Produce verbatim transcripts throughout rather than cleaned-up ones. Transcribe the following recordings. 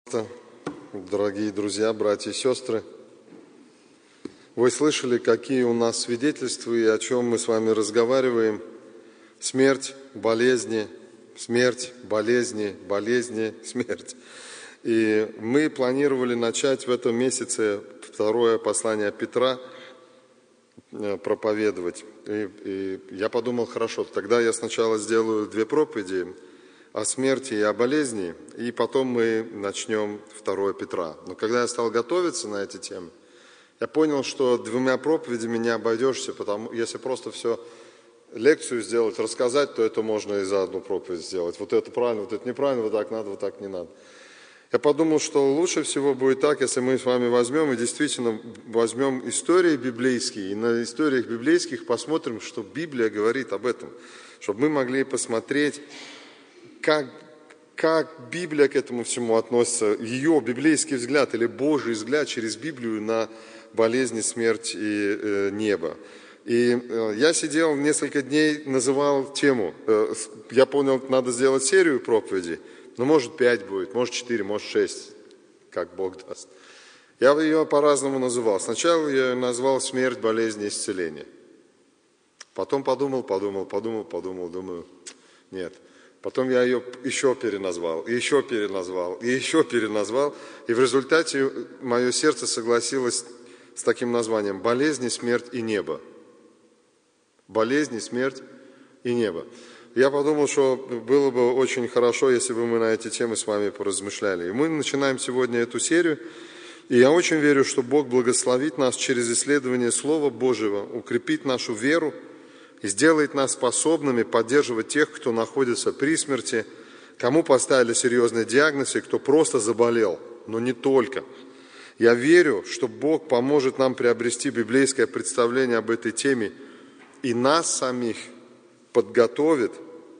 Дорогие друзья, братья и сестры, вы слышали, какие у нас свидетельства и о чем мы с вами разговариваем. Смерть, болезни, смерть, болезни, болезни, смерть. И мы планировали начать в этом месяце второе послание Петра проповедовать. И, и я подумал, хорошо, тогда я сначала сделаю две проповеди о смерти и о болезни, и потом мы начнем второе Петра. Но когда я стал готовиться на эти темы, я понял, что двумя проповедями не обойдешься, потому если просто все лекцию сделать, рассказать, то это можно и за одну проповедь сделать. Вот это правильно, вот это неправильно, вот так надо, вот так не надо. Я подумал, что лучше всего будет так, если мы с вами возьмем и действительно возьмем истории библейские, и на историях библейских посмотрим, что Библия говорит об этом, чтобы мы могли посмотреть, Как, как Библия к этому всему относится, ее библейский взгляд или Божий взгляд через Библию на болезни, смерть и э, небо. И э, я сидел несколько дней, называл тему. Э, я понял, надо сделать серию проповедей. Ну, может, пять будет, может, четыре, может, шесть, как Бог даст. Я ее по-разному называл. Сначала я ее назвал «Смерть, болезни, исцеление». Потом подумал, подумал, подумал, подумал, думаю, нет. Потом я ее еще переназвал, и еще переназвал, и еще переназвал. И в результате мое сердце согласилось с таким названием «Болезни, смерть и небо». Болезни, смерть и небо. Я подумал, что было бы очень хорошо, если бы мы на эти темы с вами поразмышляли. И мы начинаем сегодня эту серию. И я очень верю, что Бог благословит нас через исследование Слова Божьего, укрепит нашу веру, и сделает нас способными поддерживать тех, кто находится при смерти, кому поставили серьезный диагноз и кто просто заболел, но не только. Я верю, что Бог поможет нам приобрести библейское представление об этой теме и нас самих подготовит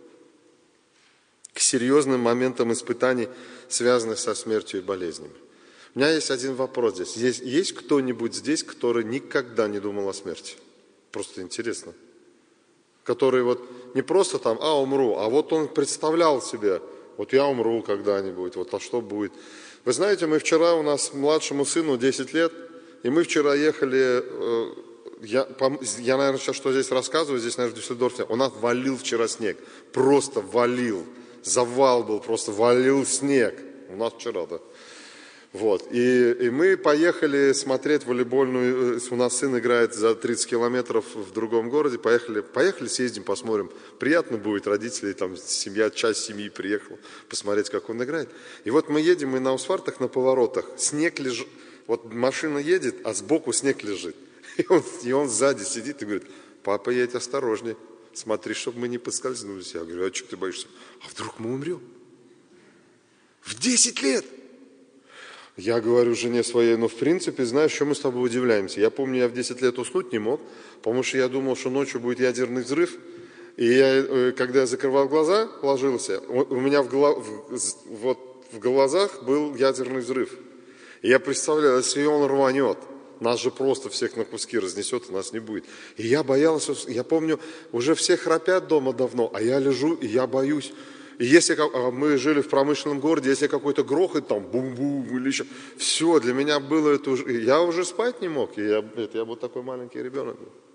к серьезным моментам испытаний, связанных со смертью и болезнями. У меня есть один вопрос здесь. Есть, есть кто-нибудь здесь, который никогда не думал о смерти? Просто интересно. Который вот не просто там, а умру, а вот он представлял себе, вот я умру когда-нибудь, вот а что будет. Вы знаете, мы вчера, у нас младшему сыну десять лет, и мы вчера ехали, я, я наверное, сейчас что здесь рассказываю, здесь, наверное, в Дюссельдорфе, у нас валил вчера снег, просто валил, завал был, просто валил снег, у нас вчера, да. Вот. И, и мы поехали смотреть волейбольную, у нас сын играет за тридцать километров в другом городе, поехали, поехали съездим, посмотрим, приятно будет, родители, там, семья, часть семьи приехала посмотреть, как он играет. И вот мы едем, и на асфальтах, на поворотах, снег лежит, вот машина едет, а сбоку снег лежит. И он, и он сзади сидит и говорит: папа, едь осторожней, смотри, чтобы мы не поскользнулись. Я говорю: а что ты боишься? А вдруг мы умрем? В десять лет! Я говорю жене своей: ну, в принципе, знаешь, что мы с тобой удивляемся? Я помню, я в десять лет уснуть не мог, потому что я думал, что ночью будет ядерный взрыв. И я, когда я закрывал глаза, ложился, у меня в, голов... вот, в глазах был ядерный взрыв. И я представлял, если он рванет, нас же просто всех на куски разнесет, и нас не будет. И я боялся, я помню, уже все храпят дома давно, а я лежу, и я боюсь. И если мы жили в промышленном городе, если какой-то грохот, там, бум-бум, или еще, все, для меня было это уже, я уже спать не мог, и я, это, я был такой маленький ребенок.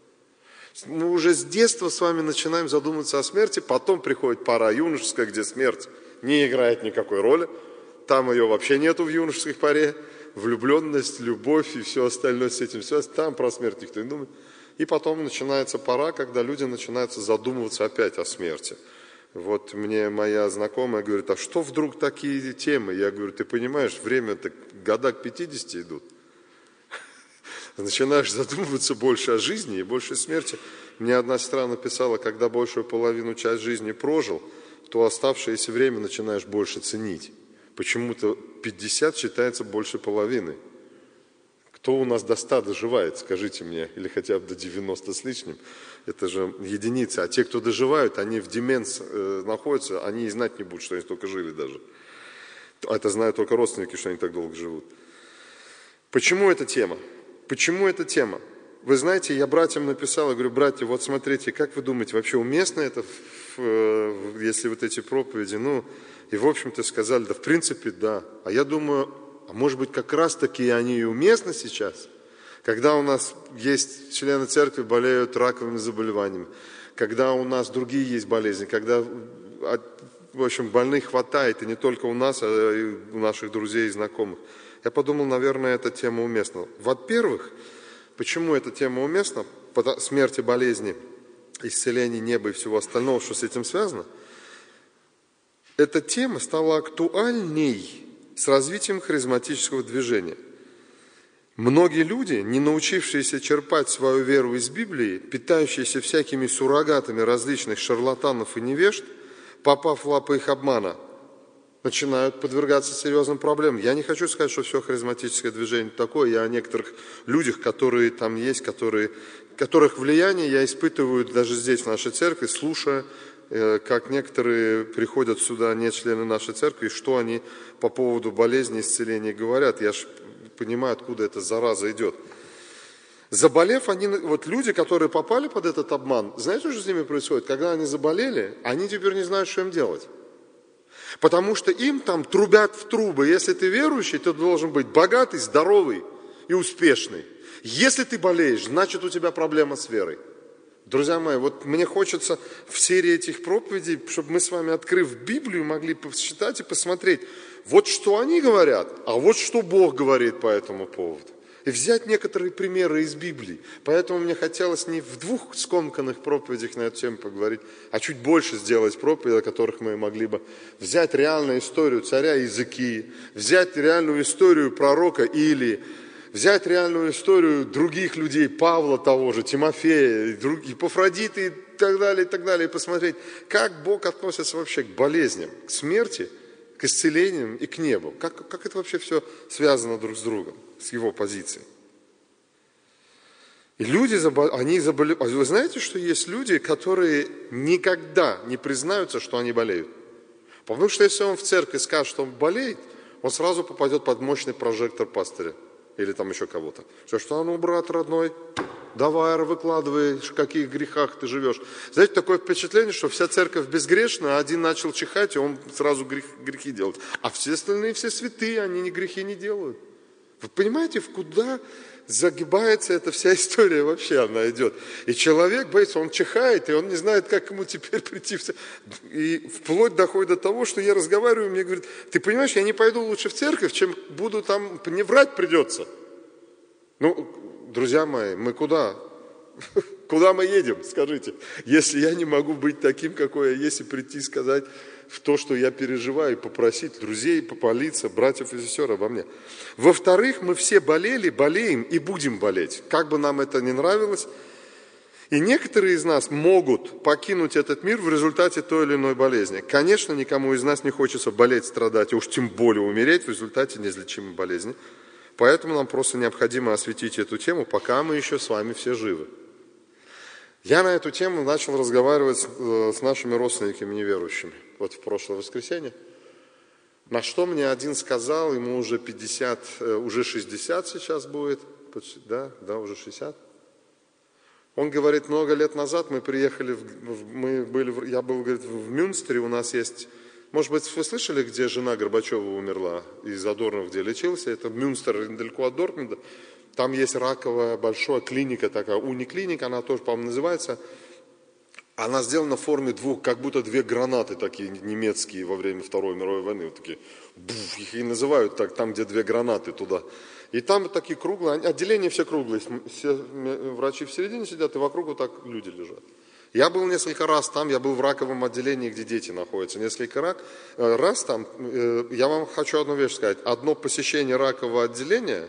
Мы уже с детства с вами начинаем задумываться о смерти, потом приходит пора юношеская, где смерть не играет никакой роли, там ее вообще нету в юношеской паре, влюбленность, любовь и все остальное с этим, все, там про смерть никто не думает. И потом начинается пора, когда люди начинают задумываться опять о смерти. Вот мне моя знакомая говорит: а что вдруг такие темы? Я говорю: ты понимаешь, время-то года к пятидесяти идут. Начинаешь задумываться больше о жизни и больше о смерти. Мне одна сестра написала: когда большую половину часть жизни прожил, то оставшееся время начинаешь больше ценить. Почему-то пятьдесят считается больше половины. Кто у нас до ста доживает, скажите мне, или хотя бы до девяноста с лишним, это же единицы. А те, кто доживают, они в деменс э, находятся, они и знать не будут, что они столько жили даже. Это знают только родственники, что они так долго живут. Почему эта тема? Почему эта тема? вы знаете, я братьям написал, я говорю, братья, вот смотрите, как вы думаете, вообще уместно это, если вот эти проповеди, ну, и в общем-то сказали, да в принципе, да. А я думаю, а может быть как раз таки они и уместны сейчас, когда у нас есть члены церкви, болеют раковыми заболеваниями, когда у нас другие есть болезни, когда, в общем, больных хватает, и не только у нас, а и у наших друзей и знакомых. Я подумал, наверное, эта тема уместна. Во-первых, почему эта тема уместна? Смерти, болезни, исцеление неба и всего остального, что с этим связано. Эта тема стала актуальней с развитием харизматического движения. Многие люди, не научившиеся черпать свою веру из Библии, питающиеся всякими суррогатами различных шарлатанов и невежд, попав в лапы их обмана, начинают подвергаться серьезным проблемам. Я не хочу сказать, что все харизматическое движение такое. Я о некоторых людях, которые там есть, которые, которых влияние я испытываю даже здесь, в нашей церкви, слушая, как некоторые приходят сюда, не члены нашей церкви, и что они по поводу болезни, исцеления говорят. Я же понимаю, откуда эта зараза идет. Заболев, они, вот люди, которые попали под этот обман, знаете, что с ними происходит? Когда они заболели, они теперь не знают, что им делать. Потому что им там трубят в трубы. Если ты верующий, ты должен быть богатый, здоровый и успешный. Если ты болеешь, значит у тебя проблема с верой. Друзья мои, вот мне хочется в серии этих проповедей, чтобы мы с вами, открыв Библию, могли посчитать и посмотреть, вот что они говорят, а вот что Бог говорит по этому поводу. И взять некоторые примеры из Библии. Поэтому мне хотелось не в двух скомканных проповедях на эту тему поговорить, а чуть больше сделать проповеди, о которых мы могли бы взять реальную историю царя Иезекии, взять реальную историю пророка Илии, взять реальную историю других людей, Павла того же, Тимофея, Епафродита и так далее, и так далее, и посмотреть, как Бог относится вообще к болезням, к смерти, к исцелениям и к небу. Как, как это вообще все связано друг с другом, с его позицией. И люди, они заболевают. Вы знаете, что есть люди, которые никогда не признаются, что они болеют? Потому что если он в церкви скажет, что он болеет, он сразу попадет под мощный прожектор пастыря. Или там еще кого-то. Все, что, ну, брат родной, давай, выкладывай, в каких грехах ты живешь. Знаете, такое впечатление, что вся церковь безгрешна, а один начал чихать, и он сразу грех, грехи делает. А все остальные, все святые, они ни грехи не делают. Вы понимаете, в куда загибается эта вся история вообще, она идет. И человек боится, он чихает, и он не знает, как ему теперь прийти. И вплоть доходит до того, что я разговариваю, мне говорят, ты понимаешь, я не пойду лучше в церковь, чем буду там, не врать придется. Ну, друзья мои, мы куда? Куда мы едем, скажите? Если я не могу быть таким, какой я есть, и прийти и сказать в то, что я переживаю, и попросить друзей, помолиться, братьев и сестер обо мне. Во-вторых, мы все болели, болеем и будем болеть, как бы нам это ни нравилось. И некоторые из нас могут покинуть этот мир в результате той или иной болезни. Конечно, никому из нас не хочется болеть, страдать, и уж тем более умереть в результате неизлечимой болезни. Поэтому нам просто необходимо осветить эту тему, пока мы еще с вами все живы. Я на эту тему начал разговаривать с нашими родственниками неверующими. Вот в прошлое воскресенье. На что мне один сказал, ему уже пятьдесят, уже шестьдесят сейчас будет, да, да, уже шестьдесят. Он говорит, много лет назад мы приехали, в, мы были, я был, говорит, в Мюнстере, у нас есть, может быть, вы слышали, где жена Горбачева умерла, из Адорнова, где лечился, это Мюнстер, недалеко от Дортмунда. Там есть раковая большая клиника такая, униклиника, она тоже, по-моему, называется. Она сделана в форме двух, как будто две гранаты такие немецкие во время Второй мировой войны. Вот такие, буф, их и называют так, там, где две гранаты туда. И там такие круглые, отделения все круглые, все врачи в середине сидят, и вокруг вот так люди лежат. Я был несколько раз там, я был в раковом отделении, где дети находятся. Несколько раз там, я вам хочу одну вещь сказать. Одно посещение ракового отделения,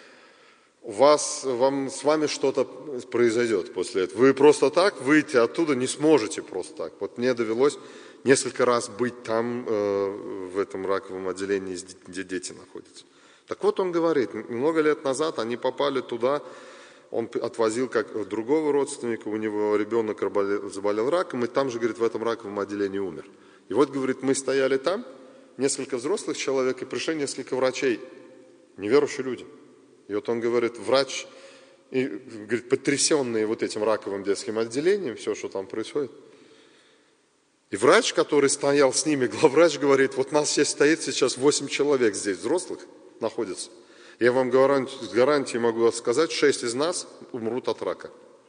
вас, вам, с вами что-то произойдет после этого. Вы просто так выйти оттуда не сможете просто так. Вот мне довелось несколько раз быть там, э, в этом раковом отделении, где дети находятся. Так вот он говорит, много лет назад они попали туда, он отвозил как другого родственника, у него ребенок заболел раком, и там же, говорит, в этом раковом отделении умер. И вот, говорит, мы стояли там, несколько взрослых человек, и пришли несколько врачей, неверующие люди. И вот он говорит, врач И, говорит, потрясенные вот этим раковым детским отделением, все, что там происходит. И врач, который стоял с ними, главврач говорит, вот нас здесь стоит сейчас восемь человек здесь, взрослых находится. Я вам с гарантией могу сказать, шесть из нас умрут от рака.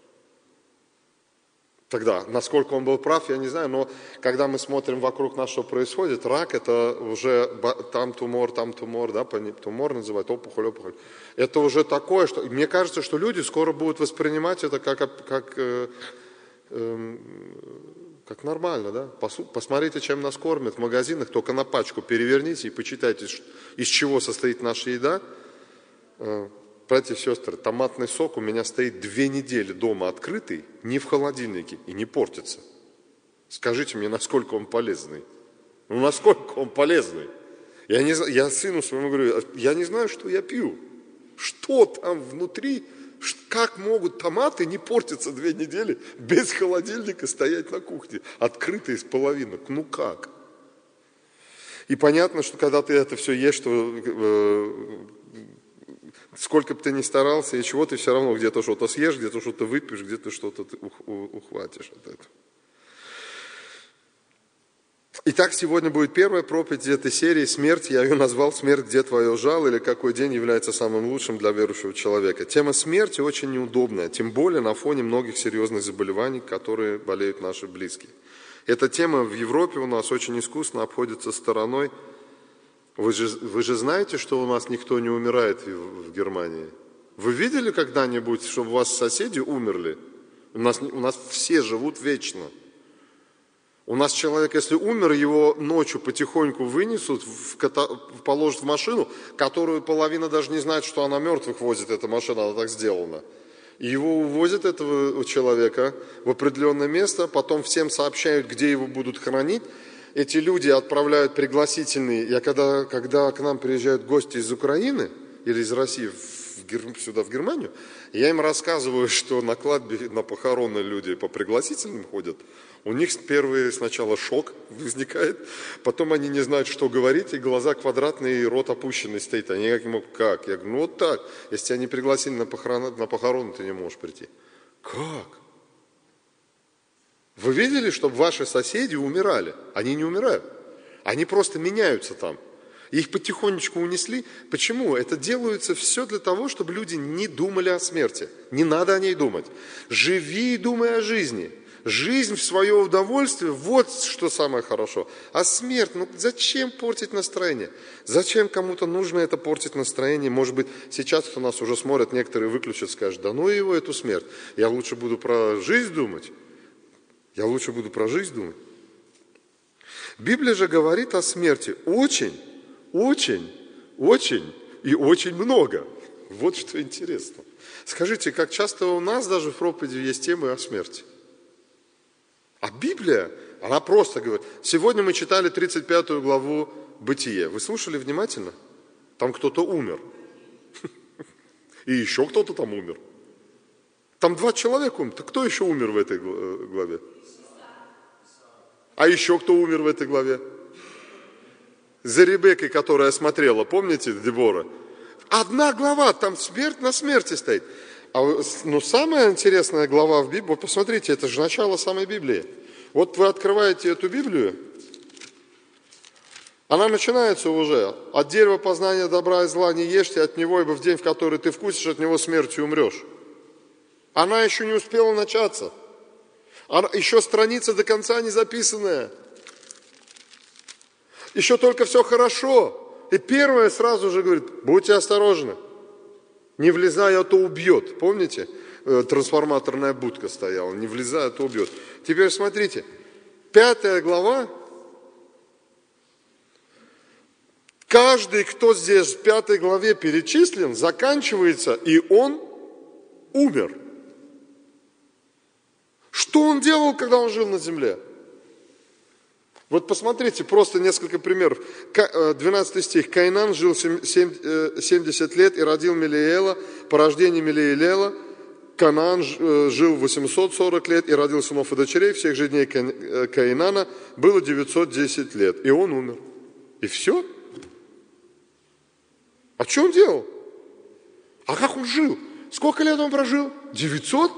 Тогда, насколько он был прав, я не знаю, но когда мы смотрим вокруг нас, что происходит, рак это уже там тумор, там тумор, да, тумор называют, опухоль, опухоль. Это уже такое, что мне кажется, что люди скоро будут воспринимать это как, как, э, э, как нормально, да. Посмотрите, чем нас кормят в магазинах, только на пачку переверните и почитайте, из чего состоит наша еда. Братья и сестры, томатный сок у меня стоит две недели дома открытый, не в холодильнике и не портится. Скажите мне, насколько он полезный? Ну, насколько он полезный? Я, не, я сыну своему говорю, я не знаю, что я пью. Что там внутри? Как могут томаты не портиться две недели без холодильника стоять на кухне, открытые из половинок? Ну как? И понятно, что когда ты это все ешь, что... Э, сколько бы ты ни старался, и чего ты все равно где-то что-то съешь, где-то что-то выпьешь, где-то что-то ухватишь от этого. Итак, сегодня будет первая проповедь этой серии «Смерть». Я ее назвал «Смерть, где твое жало?» или «Какой день является самым лучшим для верующего человека». Тема смерти очень неудобная, тем более на фоне многих серьезных заболеваний, которые болеют наши близкие. Эта тема в Европе у нас очень искусно обходится стороной. Вы же, вы же знаете, что у нас никто не умирает в, в Германии? Вы видели когда-нибудь, чтобы у вас соседи умерли? У нас, у нас все живут вечно. У нас человек, если умер, его ночью потихоньку вынесут, в, положат в машину, которую половина даже не знает, что она мертвых возит, эта машина, она так сделана. И его увозят, этого человека, в определенное место, потом всем сообщают, где его будут хоронить. Эти люди отправляют пригласительные. Я когда, когда к нам приезжают гости из Украины или из России в, сюда, в Германию, я им рассказываю, что на кладбище, на похороны люди по пригласительным ходят. У них первый сначала шок возникает, потом они не знают, что говорить, и глаза квадратные, и рот опущенный стоит. Они как не могут, как? Я говорю, ну вот так. Если тебя не пригласили на похороны, на похороны, ты не можешь прийти. Как? Вы видели, чтобы ваши соседи умирали? Они не умирают. Они просто меняются там. Их потихонечку унесли. Почему? Это делается все для того, чтобы люди не думали о смерти. Не надо о ней думать. Живи и думай о жизни. Жизнь в свое удовольствие, вот что самое хорошо. А смерть, ну зачем портить настроение? Зачем кому-то нужно это портить настроение? Может быть, сейчас, кто нас уже смотрит, некоторые выключат, скажут, да ну его, эту смерть. Я лучше буду про жизнь думать. Я лучше буду про жизнь думать. Библия же говорит о смерти очень, очень, очень и очень много. Вот что интересно. Скажите, как часто у нас даже в проповеди есть темы о смерти? А Библия, она просто говорит. Сегодня мы читали тридцать пятую главу Бытие. Вы слушали внимательно? Там кто-то умер. И еще кто-то там умер. Там два человека умер. Кто еще умер в этой главе? А еще кто умер в этой главе? За Ребеккой, которая смотрела, помните, Дебора? Одна глава, там смерть на смерти стоит. А, ну, самая интересная глава в Библии, вот посмотрите, это же начало самой Библии. Вот вы открываете эту Библию, она начинается уже. От дерева познания добра и зла не ешьте от него, ибо в день, в который ты вкусишь от него, смертью умрешь. Она еще не успела начаться. Она, еще страница до конца не записанная. Еще только все хорошо. И первое сразу же говорит, будьте осторожны. Не влезай, а то убьет. Помните? Трансформаторная будка стояла. Не влезай, а то убьет. Теперь смотрите. Пятая глава. Каждый, кто здесь в пятой главе перечислен, заканчивается, и он умер. Что он делал, когда он жил на земле? Вот посмотрите, просто несколько примеров. двенадцатый стих. Каинан жил семьдесят лет и родил Мелиэла. По рождению Мелиэла Канаан жил восемьсот сорок лет и родил сынов и дочерей. Всех же дней Каинана было девятьсот десять лет. И он умер. И все? А что он делал? А как он жил? Сколько лет он прожил? девятьсот?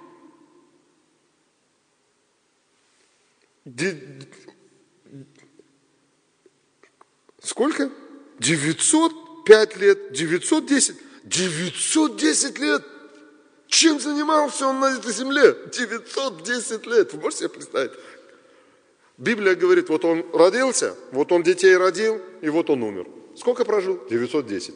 Сколько? девятьсот пять лет, девятьсот десять. девятьсот десять лет! Чем занимался он на этой земле? девятьсот десять лет. Вы можете себе представить? Библия говорит, вот он родился, вот он детей родил, и вот он умер. Сколько прожил? девятьсот десять.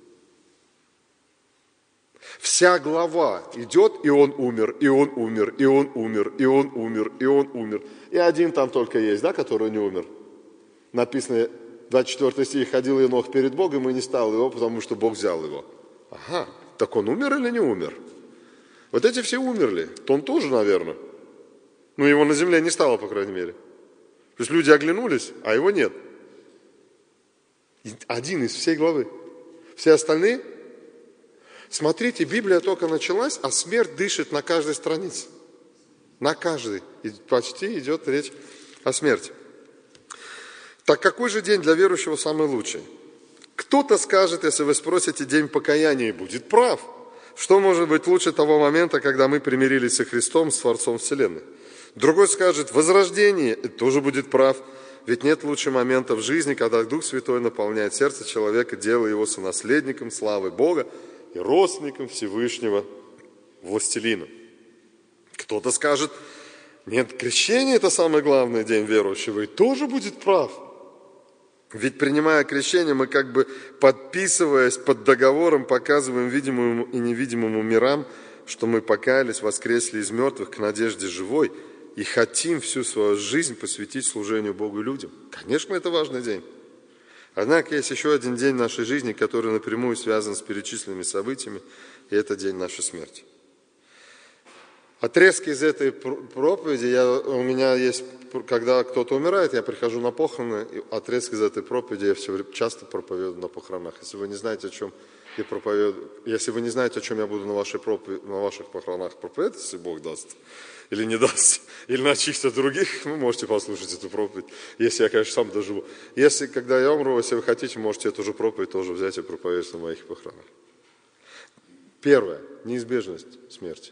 Вся глава идет, и он умер, и он умер, и он умер, и он умер, и он умер. И один там только есть, да, который не умер. Написано, двадцать четвёртый стих, ходил Енох перед Богом и не стал его, потому что Бог взял его. Ага, так он умер или не умер? Вот эти все умерли, то он тоже, наверное. Ну, его на земле не стало, по крайней мере. То есть люди оглянулись, а его нет. Один из всей главы. Все остальные... Смотрите, Библия только началась, а смерть дышит на каждой странице. На каждой. И почти идет речь о смерти. Так какой же день для верующего самый лучший? Кто-то скажет, если вы спросите, день покаяния, будет прав. Что может быть лучше того момента, когда мы примирились со Христом, с Творцом Вселенной? Другой скажет, возрождение, и тоже будет прав. Ведь нет лучше момента в жизни, когда Дух Святой наполняет сердце человека, делая его сонаследником славы Бога и родственником Всевышнего Властелина. Кто-то скажет, нет, крещение – это самый главный день верующего, и тоже будет прав. Ведь принимая крещение, мы как бы подписываясь под договором, показываем видимому и невидимому мирам, что мы покаялись, воскресли из мертвых к надежде живой и хотим всю свою жизнь посвятить служению Богу и людям. Конечно, это важный день. Однако есть еще один день нашей жизни, который напрямую связан с перечисленными событиями, и это день нашей смерти. Отрезки из этой проповеди, я, у меня есть, когда кто-то умирает, я прихожу на похороны, и отрезки из этой проповеди я все часто проповедую на похоронах. Если вы не знаете, о чем я проповедую, если вы не знаете, о чем я буду на, вашей проповед... на ваших похоронах проповедовать, если Бог даст, или не даст, или на чьих-то других, вы можете послушать эту проповедь, если я, конечно, сам доживу. Если, когда я умру, если вы хотите, можете эту же проповедь тоже взять и проповедовать на моих похоронах. Первое. Неизбежность смерти.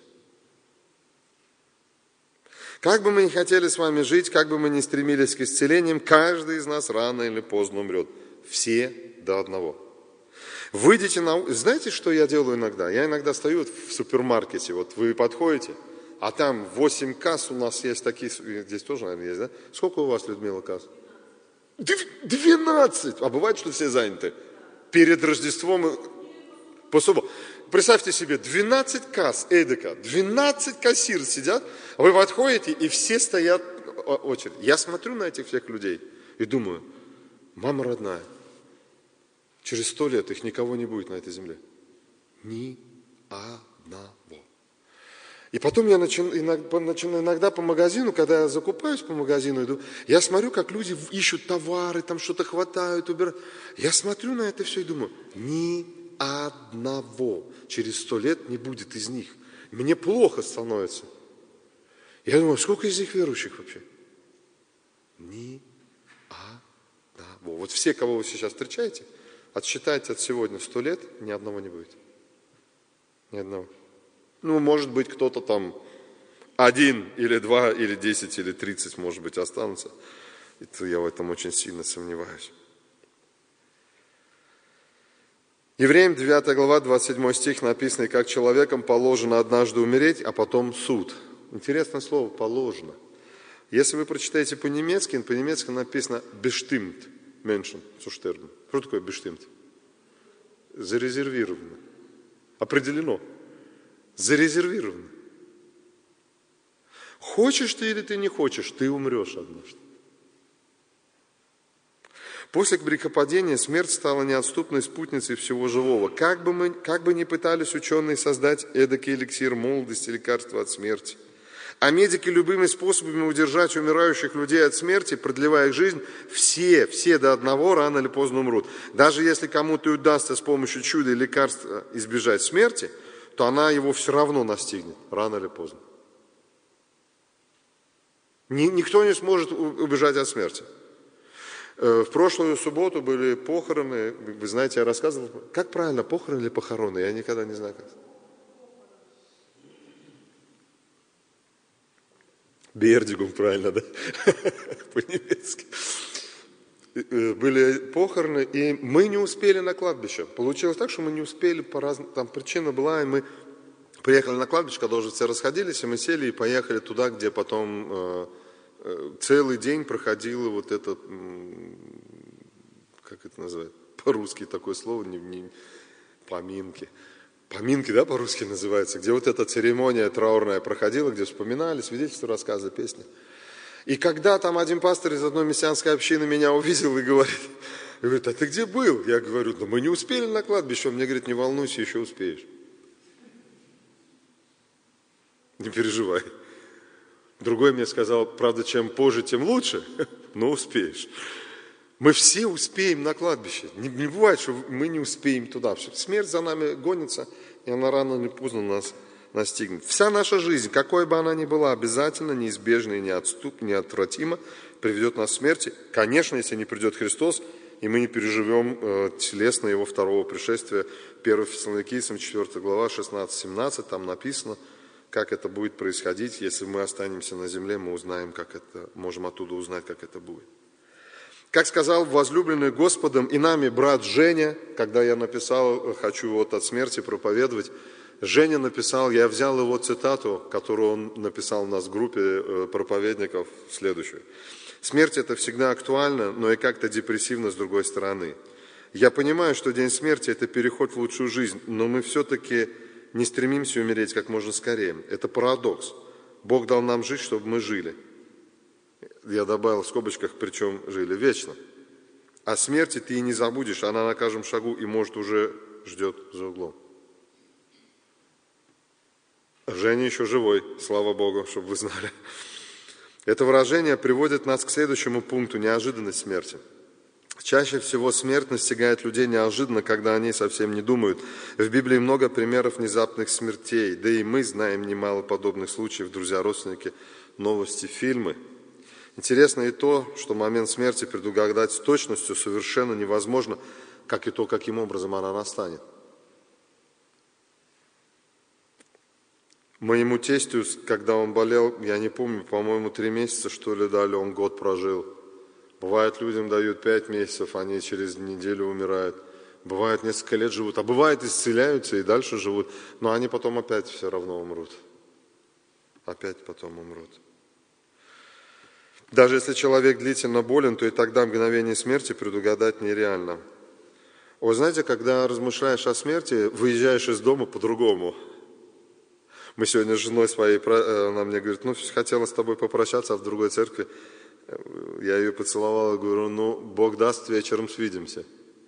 Как бы мы ни хотели с вами жить, как бы мы ни стремились к исцелениям, каждый из нас рано или поздно умрет. Все до одного. Выйдите на улицу. Знаете, что я делаю иногда? Я иногда стою в супермаркете, вот вы подходите, а там восемь касс у нас есть такие, здесь тоже, наверное, есть, да? Сколько у вас, Людмила, касс? двенадцать! А бывает, что все заняты? Перед Рождеством, по субботам. Представьте себе, двенадцать касс, эдека, двенадцать кассир сидят, вы подходите, и все стоят в очередь. Я смотрю на этих всех людей и думаю, мама родная, через сто лет их никого не будет на этой земле. Ни одного. И потом я начинаю иногда, начинаю иногда по магазину, когда я закупаюсь по магазину, иду, я смотрю, как люди ищут товары, там что-то хватают, убирают. Я смотрю на это все и думаю, ни одного через сто лет не будет из них. Мне плохо становится. Я думаю, сколько из них верующих вообще? Ни одного. Вот все, кого вы сейчас встречаете, отсчитайте от сегодня сто лет, ни одного не будет. Ни одного. Ну, может быть, кто-то там один, или два, или десять, или тридцать, может быть, останутся. И я в этом очень сильно сомневаюсь. Евреям девятая глава, двадцать седьмой стих написано, как человеком положено однажды умереть, а потом суд. Интересное слово «положено». Если вы прочитаете по-немецки, по-немецки написано «bestimmt Menschen zu sterben». Что такое «bestimmt»? Зарезервировано. Определено. Зарезервировано. Хочешь ты или ты не хочешь, ты умрешь однажды. После грехопадения смерть стала неотступной спутницей всего живого. Как бы, мы, как бы ни пытались ученые создать эдакий эликсир молодости, лекарства от смерти, а медики любыми способами удержать умирающих людей от смерти, продлевая их жизнь, все, все до одного рано или поздно умрут. Даже если кому-то удастся с помощью чуда и лекарства избежать смерти, то она его все равно настигнет, рано или поздно. Никто не сможет убежать от смерти. В прошлую субботу были похороны, вы знаете, я рассказывал, как правильно, похороны или похороны, я никогда не знаю как. Бердигум, правильно, да? По-немецки. Были похороны, и мы не успели на кладбище. Получилось так, что мы не успели по разным... Там причина была, и мы приехали на кладбище, когда уже все расходились, и мы сели и поехали туда, где потом э, э, целый день проходило вот это, э, как это называется, по-русски такое слово, не, не, поминки. Поминки, да, по-русски называется, где вот эта церемония траурная проходила, где вспоминали, свидетельства, рассказы, песни. И когда там один пастор из одной мессианской общины меня увидел и говорит, и говорит, а ты где был? Я говорю, ну мы не успели на кладбище. Он мне говорит, не волнуйся, еще успеешь. Не переживай. Другой мне сказал, правда, чем позже, тем лучше, но успеешь. Мы все успеем на кладбище. Не, не бывает, что мы не успеем туда. Смерть за нами гонится, и она рано или поздно нас настигнет. Вся наша жизнь, какой бы она ни была, обязательно, неизбежно и неотступ, неотвратимо приведет нас к смерти. Конечно, если не придет Христос, и мы не переживем э, телесно Его второго пришествия. первое Фессалоникийцам, четвёртая глава, шестнадцать-семнадцать, там написано, как это будет происходить. Если мы останемся на земле, мы узнаем, как это, можем оттуда узнать, как это будет. Как сказал возлюбленный Господом и нами брат Женя, когда я написал, хочу вот от смерти проповедовать, Женя написал, я взял его цитату, которую он написал у нас в группе проповедников, следующую. Смерть это всегда актуально, но и как-то депрессивно с другой стороны. Я понимаю, что день смерти это переход в лучшую жизнь, но мы все-таки не стремимся умереть как можно скорее. Это парадокс. Бог дал нам жить, чтобы мы жили. Я добавил в скобочках, причем жили вечно. О смерти ты и не забудешь, она на каждом шагу и, может, уже ждет за углом. Женя еще живой, слава Богу, чтобы вы знали. Это выражение приводит нас к следующему пункту – неожиданность смерти. Чаще всего смерть настигает людей неожиданно, когда они совсем не думают. В Библии много примеров внезапных смертей, да и мы знаем немало подобных случаев, друзья, родственники, новости, фильмы. Интересно и то, что момент смерти предугадать с точностью совершенно невозможно, как и то, каким образом она настанет. Моему тестю, когда он болел, я не помню, по-моему, три месяца, что ли, дали, он год прожил. Бывает, людям дают пять месяцев, они через неделю умирают. Бывает, несколько лет живут, а бывает, исцеляются и дальше живут. Но они потом опять все равно умрут. Опять потом умрут. Даже если человек длительно болен, то и тогда мгновение смерти предугадать нереально. Вы знаете, когда размышляешь о смерти, выезжаешь из дома по-другому. Мы сегодня с женой своей, она мне говорит, ну, хотела с тобой попрощаться, а в другой церкви. Я ее поцеловал и говорю, ну, Бог даст, вечером свидимся.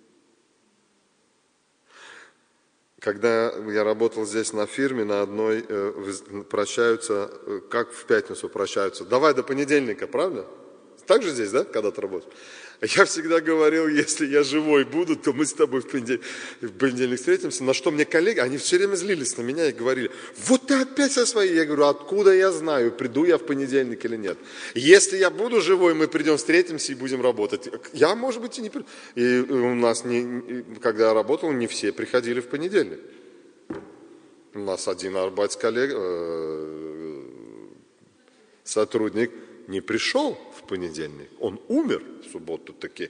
Когда я работал здесь на фирме, на одной, прощаются, как в пятницу прощаются. Давай до понедельника, правда? Так же здесь, да, когда ты работаешь? Я всегда говорил, если я живой буду, то мы с тобой в понедельник, в понедельник встретимся. На что мне коллеги, они все время злились на меня и говорили, вот ты опять со своей. Я говорю, откуда я знаю, приду я в понедельник или нет. Если я буду живой, мы придем, встретимся и будем работать. Я, может быть, и не приду. И у нас, не, когда я работал, не все приходили в понедельник. У нас один арбатский коллега, э, сотрудник, не пришел в понедельник, он умер в субботу таки.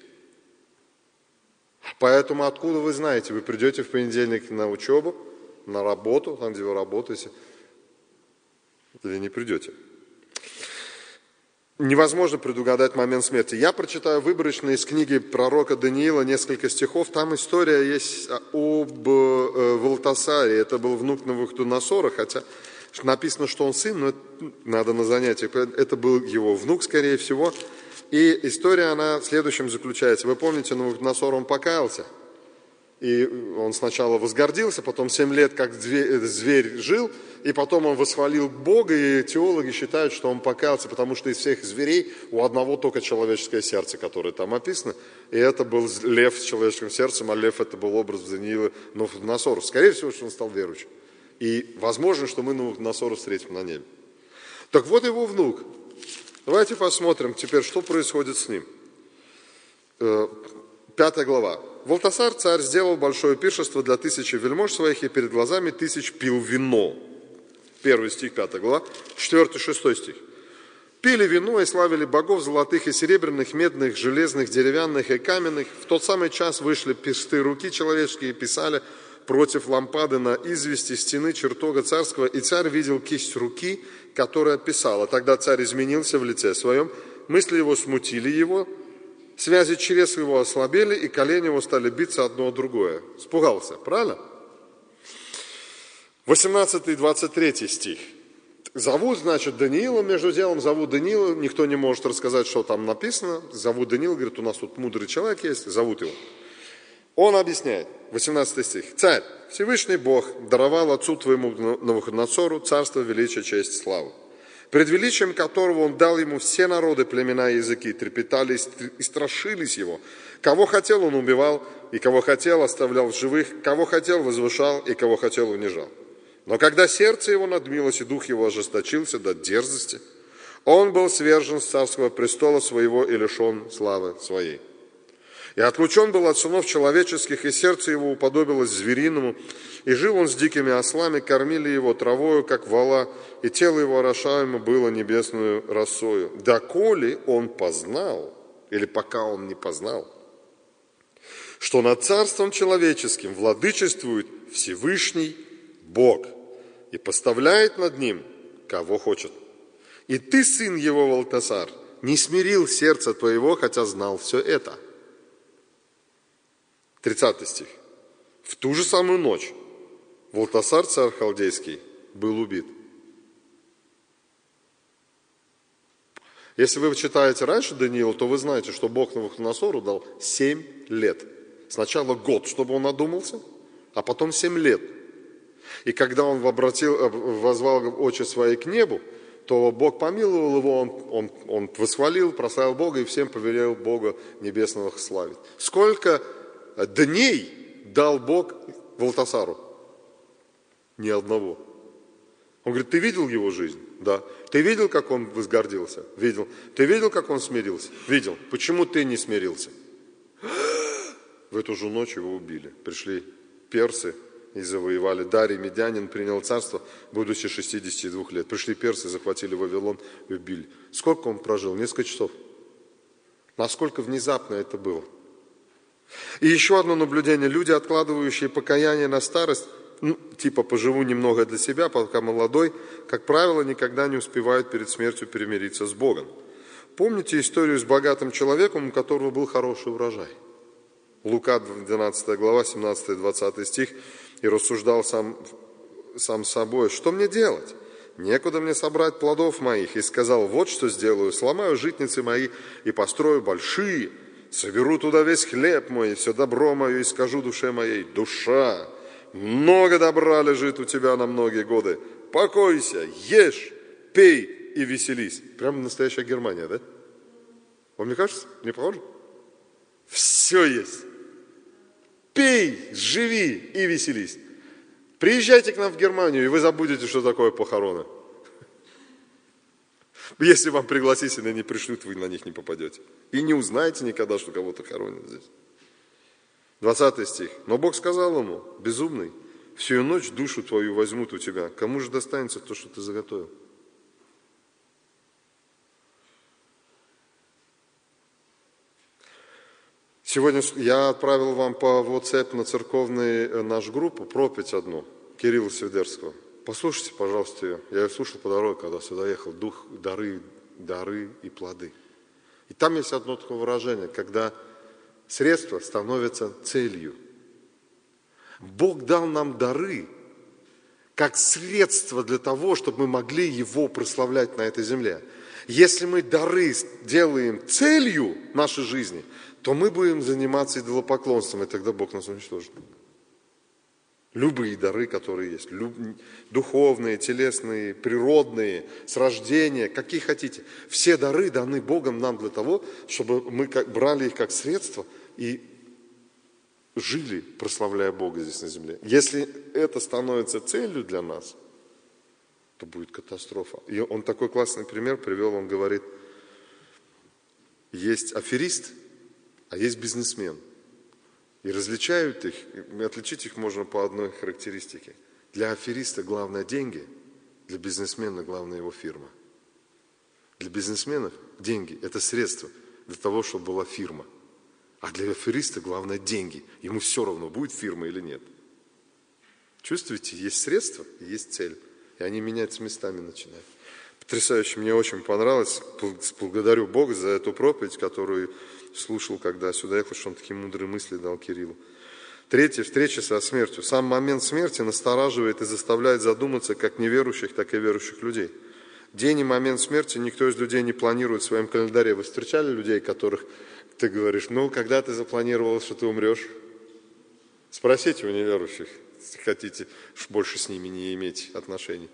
Поэтому откуда вы знаете, вы придете в понедельник на учебу, на работу, там, где вы работаете, или не придете. Невозможно предугадать момент смерти. Я прочитаю выборочно из книги пророка Даниила несколько стихов. Там история есть об Валтасаре. Это был внук Навуходоносора, хотя написано, что он сын, но это надо на занятиях. Это был его внук, скорее всего. И история, она в следующем заключается. Вы помните, Навуходоносор, он покаялся. И он сначала возгордился, потом семь лет как зверь жил, и потом он восхвалил Бога, и теологи считают, что он покаялся, потому что из всех зверей у одного только человеческое сердце, которое там описано, и это был лев с человеческим сердцем, а лев это был образ Даниила Навуходоносора. Скорее всего, что он стал верующим. И возможно, что мы Навуходоносора встретим на небе. Так вот его внук. Давайте посмотрим теперь, что происходит с ним. Пятая глава. Валтасар, царь, сделал большое пиршество для тысячи вельмож своих, и перед глазами тысяч пил вино. Первый стих, пятая глава, четвертый, шестой стих. Пили вино и славили богов золотых и серебряных, медных, железных, деревянных и каменных. В тот самый час вышли персты руки человеческие и писали против лампады на извести стены чертога царского. И царь видел кисть руки, которая писала. Тогда царь изменился в лице своем, мысли его смутили его, связи чресл его ослабели, и колени его стали биться одно о другое. Испугался, правильно? восемнадцатый двадцать третий стих. Зовут, значит, Даниила, между делом зовут Даниила, никто не может рассказать, что там написано. Зовут Даниила, говорит, у нас тут мудрый человек есть, зовут его. Он объясняет, восемнадцатый стих. Царь, Всевышний Бог даровал отцу твоему Навуходоносору царство, величие, честь, славу, пред величием которого он дал ему все народы, племена и языки, трепетали и страшились его. Кого хотел, он убивал, и кого хотел, оставлял в живых, кого хотел, возвышал, и кого хотел, унижал. Но когда сердце его надмилось, и дух его ожесточился до дерзости, он был свержен с царского престола своего и лишен славы своей. И отлучен был от сынов человеческих, и сердце его уподобилось звериному, и жил он с дикими ослами, кормили его травою, как вола, и тело его орошаемо было небесную росою. Доколе он познал, или пока он не познал, что над царством человеческим владычествует Всевышний Бог и поставляет над ним, кого хочет. И ты, сын его, Валтасар, не смирил сердце твоего, хотя знал все это. тридцатый стих. В ту же самую ночь Валтасар, царь халдейский, был убит. Если вы читаете раньше Даниила, то вы знаете, что Бог Навуходоносору дал семь лет. Сначала год, чтобы он одумался, а потом семь лет. И когда он обратил, возвал очи свои к небу, то Бог помиловал его, он, он, он восхвалил, прославил Бога и всем повелел Бога Небесного славить. Сколько дней дал Бог Валтасару? Ни одного. Он говорит, ты видел его жизнь? Да. Ты видел, как он возгордился? Видел. Ты видел, как он смирился? Видел. Почему ты не смирился? В эту же ночь его убили. Пришли персы и завоевали. Дарий Медянин принял царство, будучи шестидесяти двух лет. Пришли персы, захватили Вавилон и убили. Сколько он прожил? Несколько часов. Насколько внезапно это было. И еще одно наблюдение. Люди, откладывающие покаяние на старость, ну, типа поживу немного для себя, пока молодой, как правило, никогда не успевают перед смертью перемириться с Богом. Помните историю с богатым человеком, у которого был хороший урожай? Лука двенадцатая глава, семнадцатый-двадцатый стих. И рассуждал сам, сам собой, что мне делать? Некуда мне собрать плодов моих. И сказал, вот что сделаю, сломаю житницы мои и построю большие, соберу туда весь хлеб мой, и все добро мое, и скажу душе моей, душа, много добра лежит у тебя на многие годы. Покойся, ешь, пей и веселись. Прямо настоящая Германия, да? Вам не кажется? Не похоже? Все есть. Пей, живи и веселись. Приезжайте к нам в Германию, и вы забудете, что такое похороны. Если вам пригласительные не пришлют, вы на них не попадете. И не узнаете никогда, что кого-то хоронят здесь. двадцатый стих. Но Бог сказал ему, безумный, всю ночь душу твою возьмут у тебя. Кому же достанется то, что ты заготовил? Сегодня я отправил вам по WhatsApp на церковную нашу группу проповедь одну, Кирилла Свидерского. Послушайте, пожалуйста, ее. Я ее слушал по дороге, когда сюда ехал. Дух, дары, дары и плоды. И там есть одно такое выражение, когда средства становятся целью. Бог дал нам дары как средство для того, чтобы мы могли Его прославлять на этой земле. Если мы дары делаем целью нашей жизни, то мы будем заниматься идолопоклонством, и тогда Бог нас уничтожит. Любые дары, которые есть, люб... духовные, телесные, природные, с рождения, какие хотите. Все дары даны Богом нам для того, чтобы мы брали их как средство и жили, прославляя Бога здесь на земле. Если это становится целью для нас, то будет катастрофа. И он такой классный пример привел, он говорит, есть аферист, а есть бизнесмен. И различают их, отличить их можно по одной характеристике. Для афериста главное деньги, для бизнесмена главное его фирма. Для бизнесменов деньги – это средство для того, чтобы была фирма. А для афериста главное деньги. Ему все равно, будет фирма или нет. Чувствуете, есть средства и есть цель. И они меняются местами начинают. Потрясающе, мне очень понравилось. Благодарю Бога за эту проповедь, которую слушал, когда сюда ехал, что он такие мудрые мысли дал Кириллу. Третье, встреча со смертью. Сам момент смерти настораживает и заставляет задуматься как неверующих, так и верующих людей. День и момент смерти никто из людей не планирует в своем календаре. Вы встречали людей, которых ты говоришь, ну, когда ты запланировал, что ты умрешь? Спросите у неверующих, если хотите больше с ними не иметь отношений.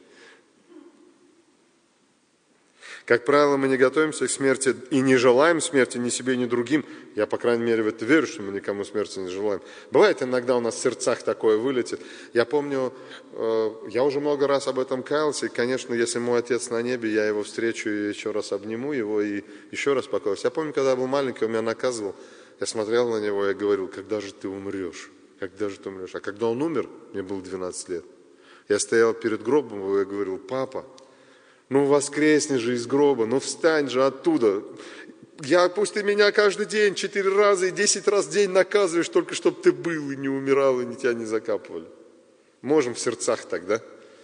Как правило, мы не готовимся к смерти и не желаем смерти ни себе, ни другим. Я, по крайней мере, в это верю, что мы никому смерти не желаем. Бывает, иногда у нас в сердцах такое вылетит. Я помню, я уже много раз об этом каялся, и, конечно, если мой отец на небе, я его встречу и еще раз обниму его и еще раз покоюсь. Я помню, когда я был маленький, он меня наказывал, я смотрел на него и говорил, когда же ты умрешь? Когда же ты умрешь? А когда он умер, мне было двенадцать лет, я стоял перед гробом его и говорил, папа, ну воскресни же из гроба, ну встань же оттуда. Я, пусть ты меня каждый день, четыре раза и десять раз в день наказываешь, только чтобы ты был и не умирал, и не тебя не закапывали. Можем в сердцах тогда.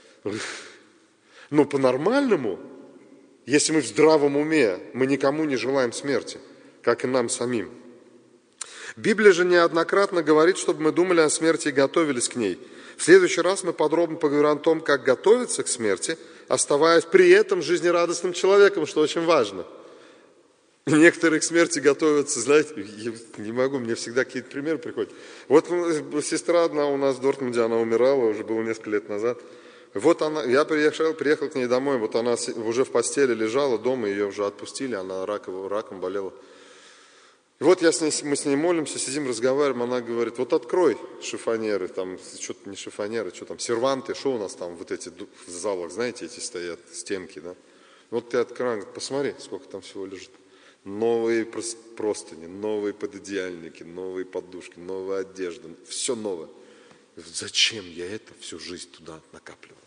Но по-нормальному, если мы в здравом уме, мы никому не желаем смерти, как и нам самим. Библия же неоднократно говорит, чтобы мы думали о смерти и готовились к ней. В следующий раз мы подробно поговорим о том, как готовиться к смерти, оставаясь при этом жизнерадостным человеком, что очень важно. Некоторые к смерти готовятся, знаете, я не могу, мне всегда какие-то примеры приходят. Вот сестра одна у нас в Дортмунде, она умирала, уже было несколько лет назад. Вот она, я приехал, приехал к ней домой, вот она уже в постели лежала дома, ее уже отпустили, она раком, раком болела. И вот я с ней, мы с ней молимся, сидим, разговариваем, она говорит, вот открой шифонеры, там, что-то не шифонеры, что там, серванты, что у нас там, вот эти в залах, знаете, эти стоят, стенки, да. Вот ты открой, посмотри, сколько там всего лежит. Новые простыни, новые пододеяльники, новые подушки, новая одежда, все новое. Зачем я это всю жизнь туда накапливал?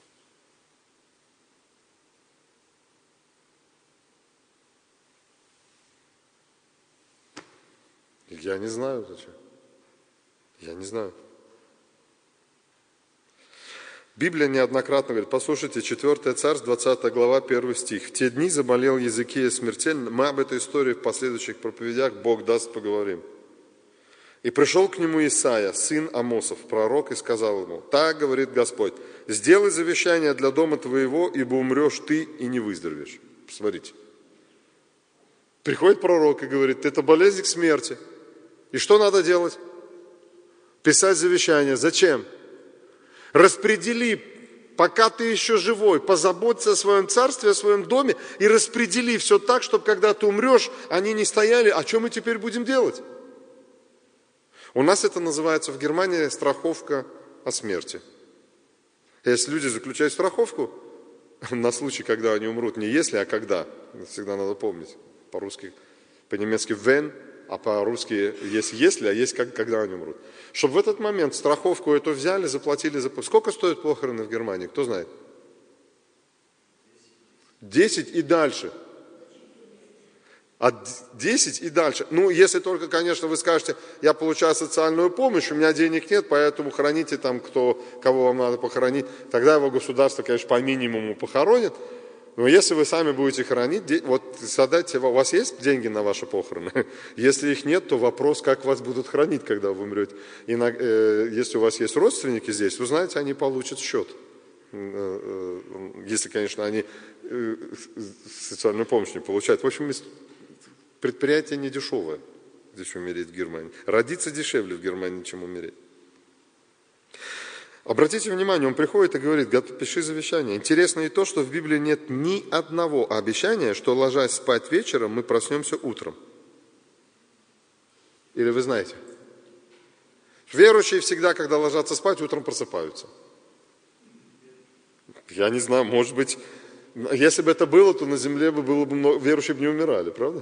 Я не знаю зачем. Я не знаю. Библия неоднократно говорит, послушайте, четвёртое Царств, двадцатая глава, первый стих. В те дни заболел Езекия смертельно. Мы об этой истории в последующих проповедях, Бог даст, поговорим. И пришел к нему Исаия, сын Амосов, пророк, и сказал ему, так говорит Господь, сделай завещание для дома твоего, ибо умрешь ты и не выздоровеешь. Посмотрите. Приходит пророк и говорит, это болезнь к смерти. И что надо делать? Писать завещание. Зачем? Распредели, пока ты еще живой, позаботься о своем царстве, о своем доме и распредели все так, чтобы когда ты умрешь, они не стояли, а что мы теперь будем делать? У нас это называется в Германии страховка о смерти. Если люди заключают страховку на случай, когда они умрут, не если, а когда, всегда надо помнить. По-русски, по-немецки «wenn», а по-русски есть «если», а есть как, «когда они умрут». Чтобы в этот момент страховку эту взяли, заплатили за... Сколько стоят похороны в Германии? Кто знает? Десять и дальше. От десять и дальше. Ну, если только, конечно, вы скажете, я получаю социальную помощь, у меня денег нет, поэтому храните там, кто, кого вам надо похоронить. Тогда его государство, конечно, по минимуму похоронит. Но если вы сами будете хоронить, вот задайте, у вас есть деньги на ваши похороны? Если их нет, то вопрос, как вас будут хранить, когда вы умрете. И на, э, если у вас есть родственники здесь, вы знаете, они получат счет. Э, э, если, конечно, они э, социальную помощь не получают. В общем, предприятие не дешевое, здесь умереть в Германии. Родиться дешевле в Германии, чем умереть. Обратите внимание, он приходит и говорит, пиши завещание. Интересно и то, что в Библии нет ни одного обещания, что, ложась спать вечером, мы проснемся утром. Или вы знаете? Верующие всегда, когда ложатся спать, утром просыпаются. Я не знаю, может быть, если бы это было, то на земле бы было бы много, верующие бы не умирали, правда?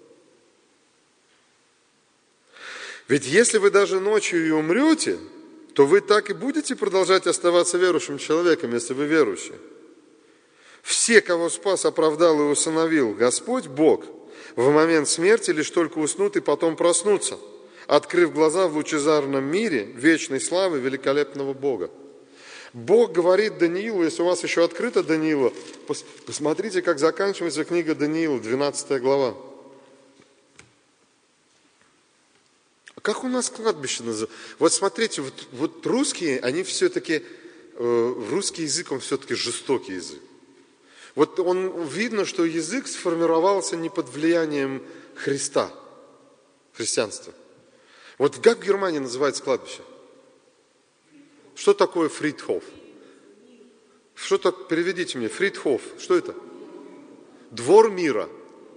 Ведь если вы даже ночью и умрете, то вы так и будете продолжать оставаться верующим человеком, если вы верующие. Все, кого спас, оправдал и усыновил Господь Бог, в момент смерти лишь только уснут и потом проснутся, открыв глаза в лучезарном мире вечной славы великолепного Бога. Бог говорит Даниилу, если у вас еще открыто Даниила, посмотрите, как заканчивается книга Даниила, двенадцатая глава. Как у нас кладбище называется? Вот смотрите, вот, вот русские, они все-таки, э, русский язык, он все-таки жестокий язык. Вот он, видно, что язык сформировался не под влиянием Христа, христианства. Вот как в Германии называется кладбище? Что такое фридхоф? Что так, переведите мне, фридхоф, что это? Двор мира.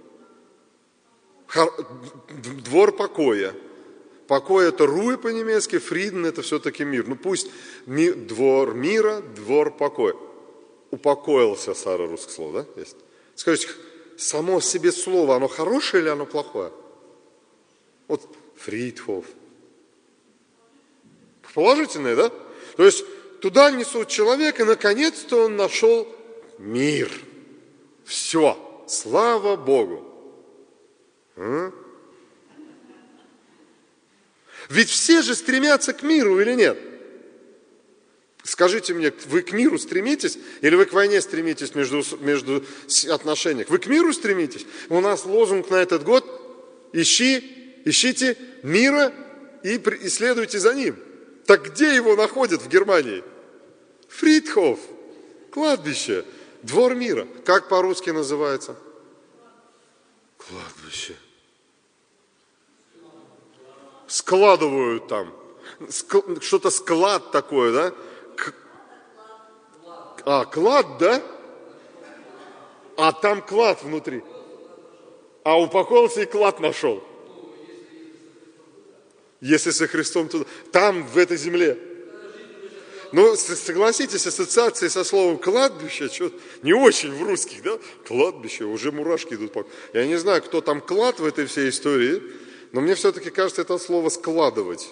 Хор, двор покоя. Покой это руэ по-немецки, фриден это все-таки мир. Ну пусть ми, двор мира, двор покоя. Упокоился, старое русское слово, да? Есть. Скажите, само себе слово, оно хорошее или оно плохое? Вот фридхоф. Положительное, да? То есть туда несут человека, и наконец-то он нашел мир. Все. Слава Богу. А? Ведь все же стремятся к миру или нет? Скажите мне, вы к миру стремитесь или вы к войне стремитесь между, между отношениях? Вы к миру стремитесь? У нас лозунг на этот год: ищи, ищите мира и исследуйте за ним. Так где его находят в Германии? Фридхоф, кладбище, двор мира. Как по-русски называется? Кладбище. Складывают там. Что-то склад такое, да? А, клад, да? А там клад внутри. А упокоился и клад нашел. Если со Христом туда. Там, в этой земле. Ну, согласитесь, ассоциации со словом кладбище, что не очень в русских, да? Кладбище, уже мурашки идут. Я не знаю, кто там клад в этой всей истории, но мне все-таки кажется, это слово складывать.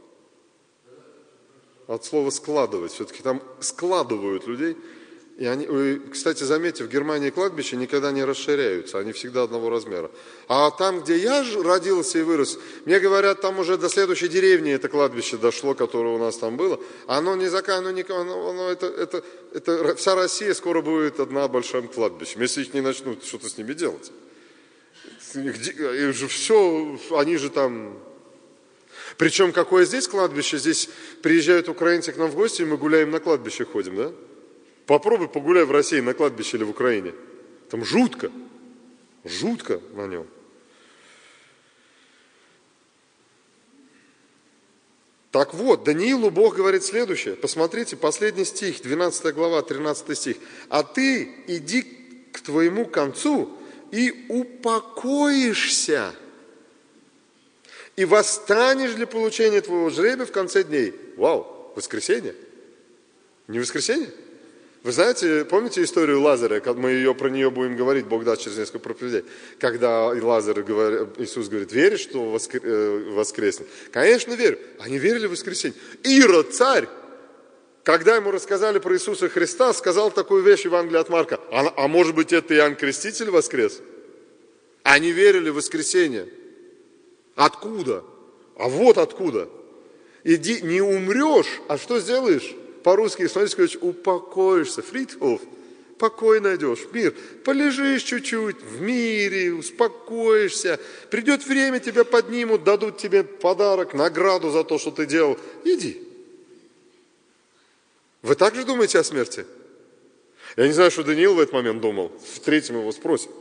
От слова складывать. Все-таки там складывают людей. И они, кстати, заметьте, в Германии кладбища никогда не расширяются, они всегда одного размера. А там, где я родился и вырос, мне говорят, там уже до следующей деревни это кладбище дошло, которое у нас там было. Оно не заканчивается, оно, оно, это, это, это, вся Россия скоро будет одна большим кладбищем, если их не начнут что-то с ними делать. Где, все, они же там... Причем, какое здесь кладбище? Здесь приезжают украинцы к нам в гости, и мы гуляем на кладбище, ходим, да? Попробуй погуляй в России на кладбище или в Украине. Там жутко. Жутко на нем. Так вот, Даниилу Бог говорит следующее. Посмотрите, последний стих, двенадцатая глава, тринадцатый стих. «А ты иди к твоему концу и упокоишься, и восстанешь для получения твоего жребия в конце дней». Вау, воскресенье? Не воскресенье? Вы знаете, помните историю Лазаря, как мы ее, про нее будем говорить, Бог даст через несколько проповедей, когда Лазарь, Иисус говорит, веришь, что воскреснет? Конечно, верю. Они верили в воскресенье. Ирод, царь, когда ему рассказали про Иисуса Христа, сказал такую вещь в Евангелии от Марка. А, а может быть, это Иоанн Креститель воскрес? Они верили в воскресенье. Откуда? А вот откуда. Иди, не умрешь, а что сделаешь? По-русски, смотрите, сказать, упокоишься, фридхоф, покой найдешь, мир. Полежишь чуть-чуть в мире, успокоишься. Придет время, тебя поднимут, дадут тебе подарок, награду за то, что ты делал. Иди. Вы так же думаете о смерти? Я не знаю, что Даниил в этот момент думал. В третьем его спросим.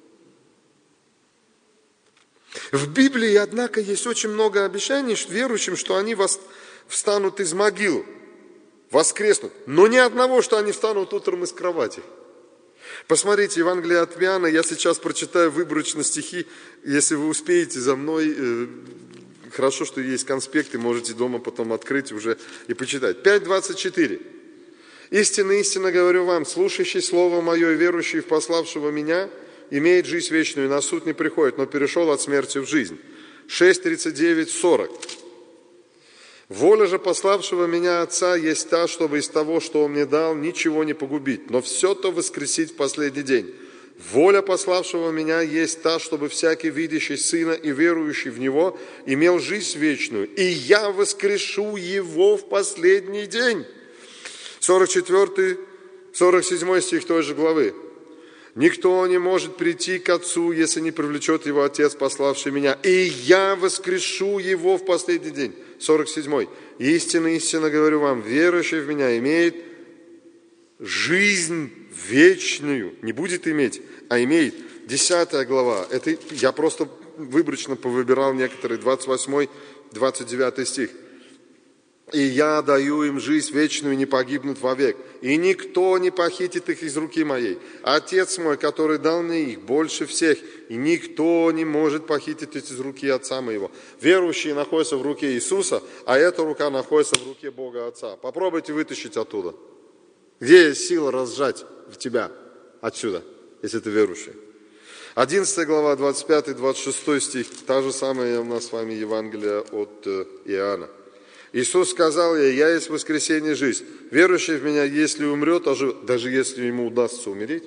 В Библии, однако, есть очень много обещаний верующим, что они встанут из могил. Воскреснут. Но ни одного, что они встанут утром из кровати. Посмотрите, Евангелие от Иоанна, я сейчас прочитаю выборочно стихи, если вы успеете за мной, э, хорошо, что есть конспекты, можете дома потом открыть уже и почитать. пять двадцать четыре. «Истинно, истинно говорю вам, слушающий слово мое и верующий в пославшего меня, имеет жизнь вечную, и на суд не приходит, но перешел от смерти в жизнь». шесть тридцать девять сорок. Воля же пославшего меня Отца есть та, чтобы из того, что Он мне дал, ничего не погубить, но все то воскресить в последний день. Воля пославшего меня есть та, чтобы всякий, видящий Сына и верующий в Него, имел жизнь вечную, и я воскрешу его в последний день». сорок четвёртый, сорок седьмой стих той же главы. «Никто не может прийти к Отцу, если не привлечет его Отец, пославший меня, и я воскрешу его в последний день». сорок седьмой. «Истинно, истинно говорю вам, верующий в меня имеет жизнь вечную». Не будет иметь, а имеет. десятая глава. Это я просто выборочно повыбирал некоторые. двадцать восьмой, двадцать девятый стих. «И я даю им жизнь вечную, не погибнут вовек, и никто не похитит их из руки моей. Отец мой, который дал мне их, больше всех, и никто не может похитить их из руки Отца моего». Верующие находятся в руке Иисуса, а эта рука находится в руке Бога Отца. Попробуйте вытащить оттуда. Где есть сила разжать в тебя отсюда, если ты верующий? одиннадцатая глава, двадцать пятый, двадцать шестой стих, та же самая у нас с вами Евангелие от Иоанна. Иисус сказал ей: «Я есть воскресение, жизнь. Верующий в меня, если умрет, оживет». Даже если ему удастся умереть.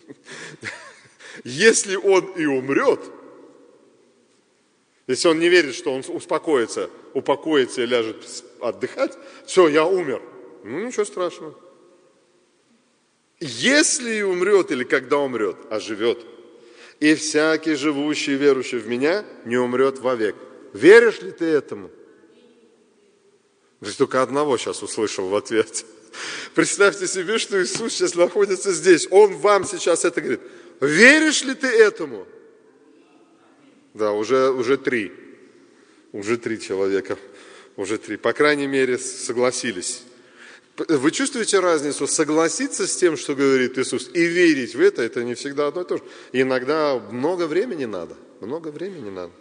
Если он и умрет, если он не верит, что он успокоится, упокоится и ляжет отдыхать, все, я умер. Ну, ничего страшного. Если и умрет, или когда умрет, оживет. «И всякий живущий и верующий в меня не умрет вовек». Веришь ли ты этому? Ты только одного сейчас услышал в ответ. Представьте себе, что Иисус сейчас находится здесь. Он вам сейчас это говорит. Веришь ли ты этому? Да, уже, уже три. Уже три человека. Уже три. По крайней мере, согласились. Вы чувствуете разницу? Согласиться с тем, что говорит Иисус, и верить в это, это не всегда одно и то же. И иногда много времени надо. Много времени надо.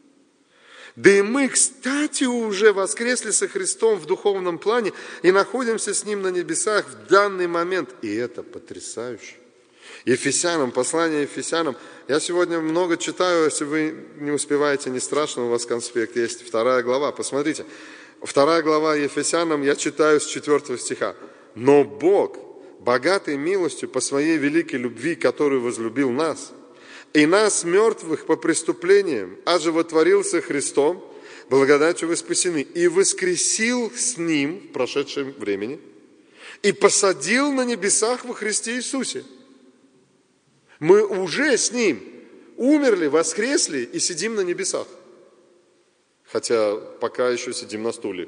Да и мы, кстати, уже воскресли со Христом в духовном плане и находимся с Ним на небесах в данный момент. И это потрясающе. Ефесянам, послание Ефесянам. Я сегодня много читаю, если вы не успеваете, не страшно, у вас конспект есть. Вторая глава, посмотрите. Вторая глава Ефесянам, я читаю с четвёртого стиха. «Но Бог, богатый милостью по своей великой любви, которую возлюбил нас, и нас, мертвых по преступлениям, оживотворился Христом, благодатью вы спасены, и воскресил с Ним в прошедшем времени, и посадил на небесах во Христе Иисусе». Мы уже с Ним умерли, воскресли и сидим на небесах. Хотя пока еще сидим на стуле.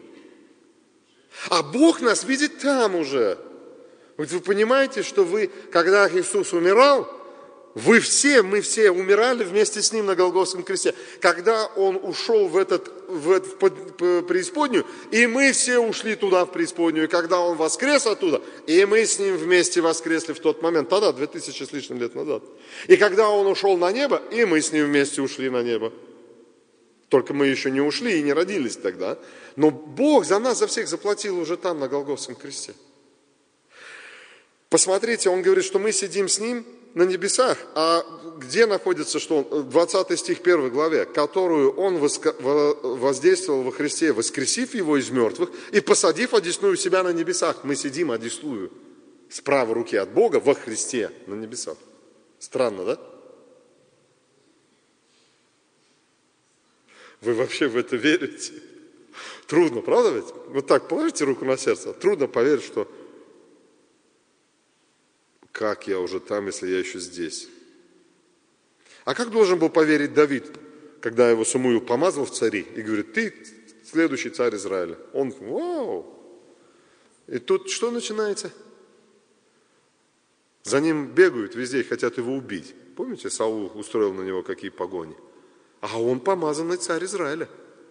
А Бог нас видит там уже. Вот вы понимаете, что вы, когда Иисус умирал, вы все, мы все умирали вместе с Ним на Голгофском кресте. Когда Он ушел в, этот, в, эту, в преисподнюю, и мы все ушли туда, в преисподнюю. И когда Он воскрес оттуда, и мы с Ним вместе воскресли в тот момент, тогда, две тысячи с лишним лет назад. И когда Он ушел на небо, и мы с Ним вместе ушли на небо. Только мы еще не ушли и не родились тогда. Но Бог за нас, за всех заплатил уже там, на Голгофском кресте. Посмотрите, Он говорит, что мы сидим с Ним на небесах. А где находится, что Он? двадцатый стих первой главе, которую Он воздействовал во Христе, воскресив Его из мертвых и посадив одесную себя на небесах. Мы сидим одесную с правой руки от Бога во Христе на небесах. Странно, да? Вы вообще в это верите? Трудно, правда ведь? Вот так, положите руку на сердце. Трудно поверить, что как я уже там, если я еще здесь? А как должен был поверить Давид, когда его Самуил помазал в цари и говорит: ты следующий царь Израиля? Он, вау! И тут что начинается? За ним бегают везде и хотят его убить. Помните, Саул устроил на него какие погони? А он помазанный царь Израиля.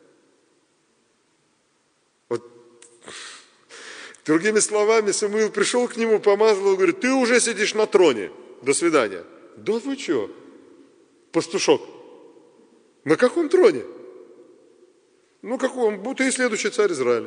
Вот. Другими словами, Самуил пришел к нему, помазал его, говорит: ты уже сидишь на троне. До свидания. Да вы что, пастушок? На каком троне? Ну, каком? Будто и следующий царь Израиля.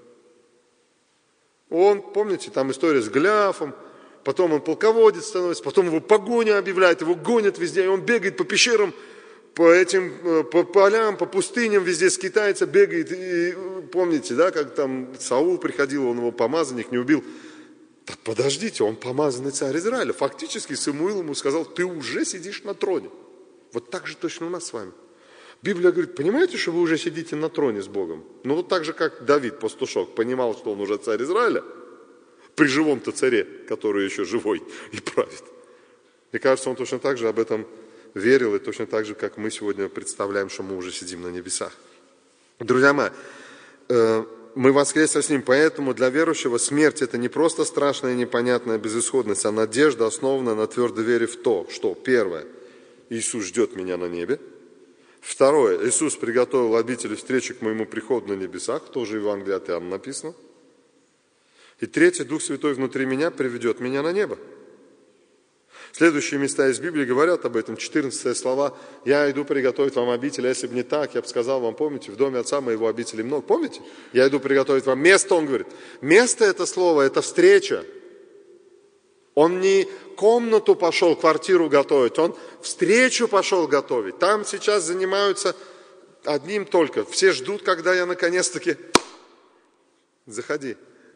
Он, помните, там история с Голиафом, потом он полководец становится, потом его погоня объявляет, его гонят везде, и он бегает по пещерам, по этим, по полям, по пустыням везде скитается, бегает. И, помните, да, как там Саул приходил, он его помазанник не убил. Так подождите, он помазанный царь Израиля. Фактически Самуил ему сказал, ты уже сидишь на троне. Вот так же точно у нас с вами. Библия говорит, понимаете, что вы уже сидите на троне с Богом? Ну вот так же, как Давид, пастушок, понимал, что он уже царь Израиля, при живом-то царе, который еще живой и правит. Мне кажется, он точно так же об этом верил, и точно так же, как мы сегодня представляем, что мы уже сидим на небесах. Друзья мои, мы воскресли с Ним, поэтому для верующего смерть – это не просто страшная и непонятная безысходность, а надежда, основанная на твердой вере в то, что, первое, Иисус ждет меня на небе. Второе, Иисус приготовил обитель встречи к моему приходу на небесах, тоже в Евангелии от Иоанна написано. И третье, Дух Святой внутри меня приведет меня на небо. Следующие места из Библии говорят об этом. четырнадцатые слова. «Я иду приготовить вам обитель, а если бы не так, я бы сказал вам, помните, в доме Отца моего обителей много». Помните? «Я иду приготовить вам место», он говорит. Место – это слово, это встреча. Он не комнату пошел, квартиру готовить, он встречу пошел готовить. Там сейчас занимаются одним только. Все ждут, когда я наконец-таки... Заходи.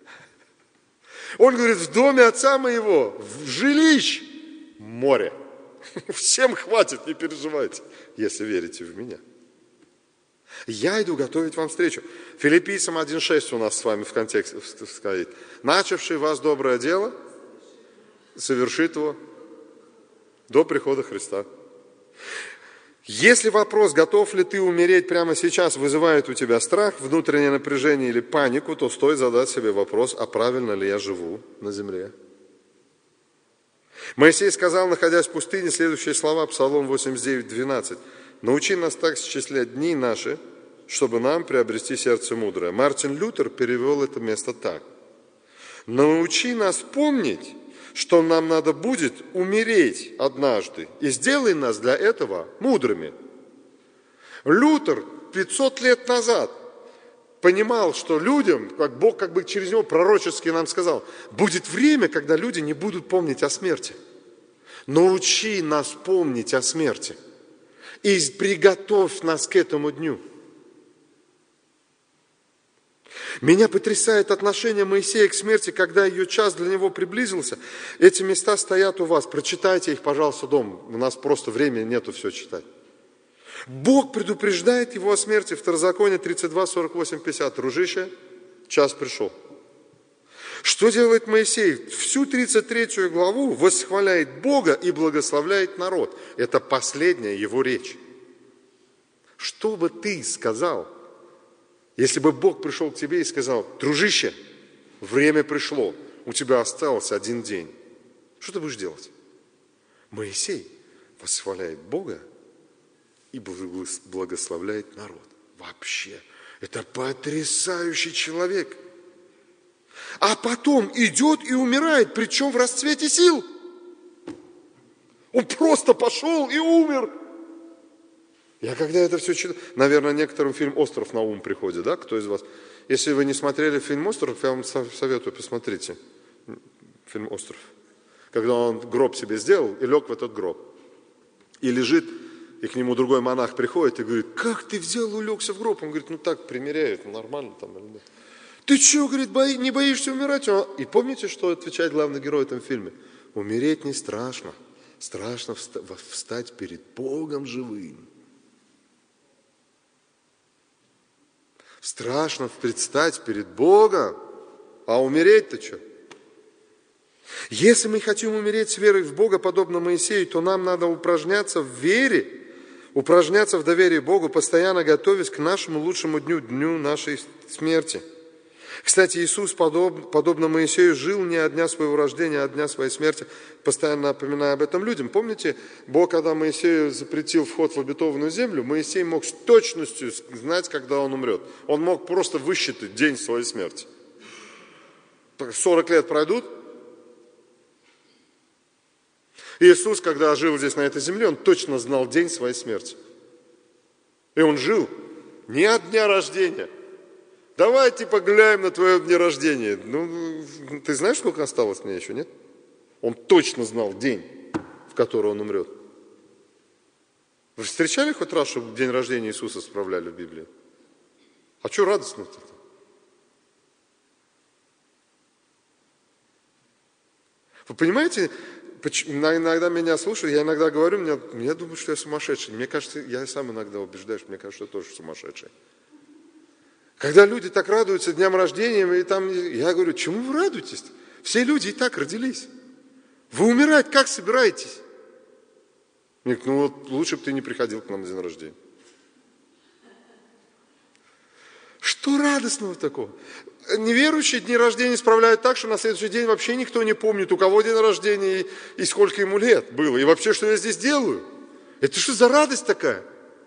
Он говорит, в доме Отца моего, в жилищ море. Всем хватит, не переживайте, если верите в меня. Я иду готовить вам встречу. Филиппийцам один шесть у нас с вами в контексте стоит. Начавший вас доброе дело, совершит его до прихода Христа. Если вопрос, готов ли ты умереть прямо сейчас, вызывает у тебя страх, внутреннее напряжение или панику, то стоит задать себе вопрос, а правильно ли я живу на земле? Моисей сказал, находясь в пустыне, следующие слова, Псалом восемьдесят девять, двенадцать. «Научи нас так счислять дни наши, чтобы нам приобрести сердце мудрое». Мартин Лютер перевел это место так. «Научи нас помнить, что нам надо будет умереть однажды, и сделай нас для этого мудрыми». Лютер пятьсот лет назад понимал, что людям, как Бог как бы через него пророчески нам сказал, будет время, когда люди не будут помнить о смерти. Научи нас помнить о смерти и приготовь нас к этому дню. Меня потрясает отношение Моисея к смерти, когда ее час для него приблизился. Эти места стоят у вас. Прочитайте их, пожалуйста, дома. У нас просто времени нету все читать. Бог предупреждает его о смерти. Второзаконие тридцать два, сорок восемь, пятьдесят. Дружище, час пришел. Что делает Моисей? Всю тридцать третью главу восхваляет Бога и благословляет народ. Это последняя его речь. Что бы ты сказал, если бы Бог пришел к тебе и сказал, дружище, время пришло, у тебя остался один день. Что ты будешь делать? Моисей восхваляет Бога и благословляет народ. Вообще, это потрясающий человек. А потом идет и умирает, причем в расцвете сил. Он просто пошел и умер. Я когда это все читаю, наверное, некоторым фильм «Остров» на ум приходит, да? Кто из вас? Если вы не смотрели фильм «Остров», я вам советую, посмотрите фильм «Остров». Когда он гроб себе сделал и лег в этот гроб. И лежит, и к нему другой монах приходит и говорит, как ты взял и улегся в гроб? Он говорит, ну так, примеряют, нормально там. Ты что, говорит, бои, не боишься умирать? И помните, что отвечает главный герой в этом фильме? Умереть не страшно. Страшно встать перед Богом живым. Страшно предстать перед Богом, а умереть-то что? Если мы хотим умереть с верой в Бога, подобно Моисею, то нам надо упражняться в вере, упражняться в доверии Богу, постоянно готовясь к нашему лучшему дню, дню нашей смерти. Кстати, Иисус, подобно Моисею, жил не от дня своего рождения, а от дня своей смерти, постоянно напоминая об этом людям. Помните, Бог, когда Моисею запретил вход в обетованную землю, Моисей мог с точностью знать, когда он умрет. Он мог просто высчитать день своей смерти. сорок лет пройдут. Иисус, когда жил здесь, на этой земле, он точно знал день своей смерти. И он жил не от дня рождения. Давайте поглядим на твое день рождения. Ну, ты знаешь, сколько осталось мне еще, нет? Он точно знал день, в который он умрет. Вы встречали хоть раз, чтобы день рождения Иисуса справляли в Библии? А что радостно-то? Вы понимаете, иногда меня слушают, я иногда говорю, мне, я думаю, что я сумасшедший. Мне кажется, я сам иногда убеждаюсь, мне кажется, что я тоже сумасшедший. Когда люди так радуются дням рождения, и там, я говорю, чему вы радуетесь? Все люди и так родились. Вы умирать как собираетесь? Мне говорят, ну вот лучше бы ты не приходил к нам на день рождения. Что радостного такого? Неверующие дни рождения справляют так, что на следующий день вообще никто не помнит, у кого день рождения и, и сколько ему лет было. И вообще, что я здесь делаю? Это что за радость такая?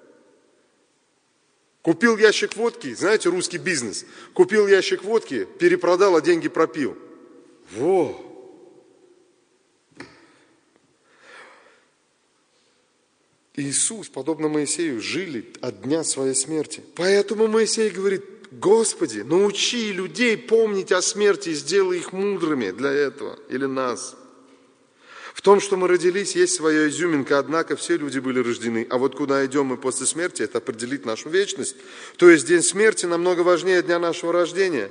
Купил ящик водки, знаете, русский бизнес. Купил ящик водки, перепродал, а деньги пропил. Во! Иисус, подобно Моисею, жили от дня своей смерти. Поэтому Моисей говорит, Господи, научи людей помнить о смерти и сделай их мудрыми для этого, или нас. В том, что мы родились, есть своя изюминка, однако все люди были рождены. А вот куда идем мы после смерти, это определит нашу вечность. То есть день смерти намного важнее дня нашего рождения.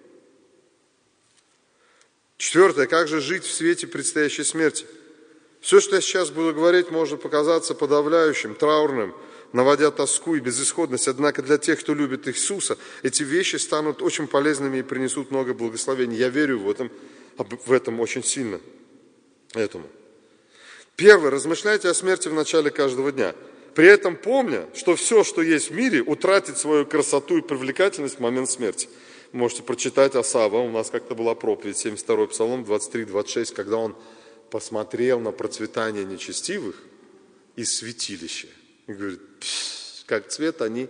Четвертое. Как же жить в свете предстоящей смерти? Все, что я сейчас буду говорить, может показаться подавляющим, траурным, наводя тоску и безысходность. Однако для тех, кто любит Иисуса, эти вещи станут очень полезными и принесут много благословений. Я верю в этом, в этом очень сильно. Этому. Первое. Размышляйте о смерти в начале каждого дня. При этом помня, что все, что есть в мире, утратит свою красоту и привлекательность в момент смерти. Можете прочитать Асава. У нас как-то была проповедь, семьдесят второй Псалом, двадцать три двадцать шесть, когда он посмотрел на процветание нечестивых из святилища. И говорит, как цвет они.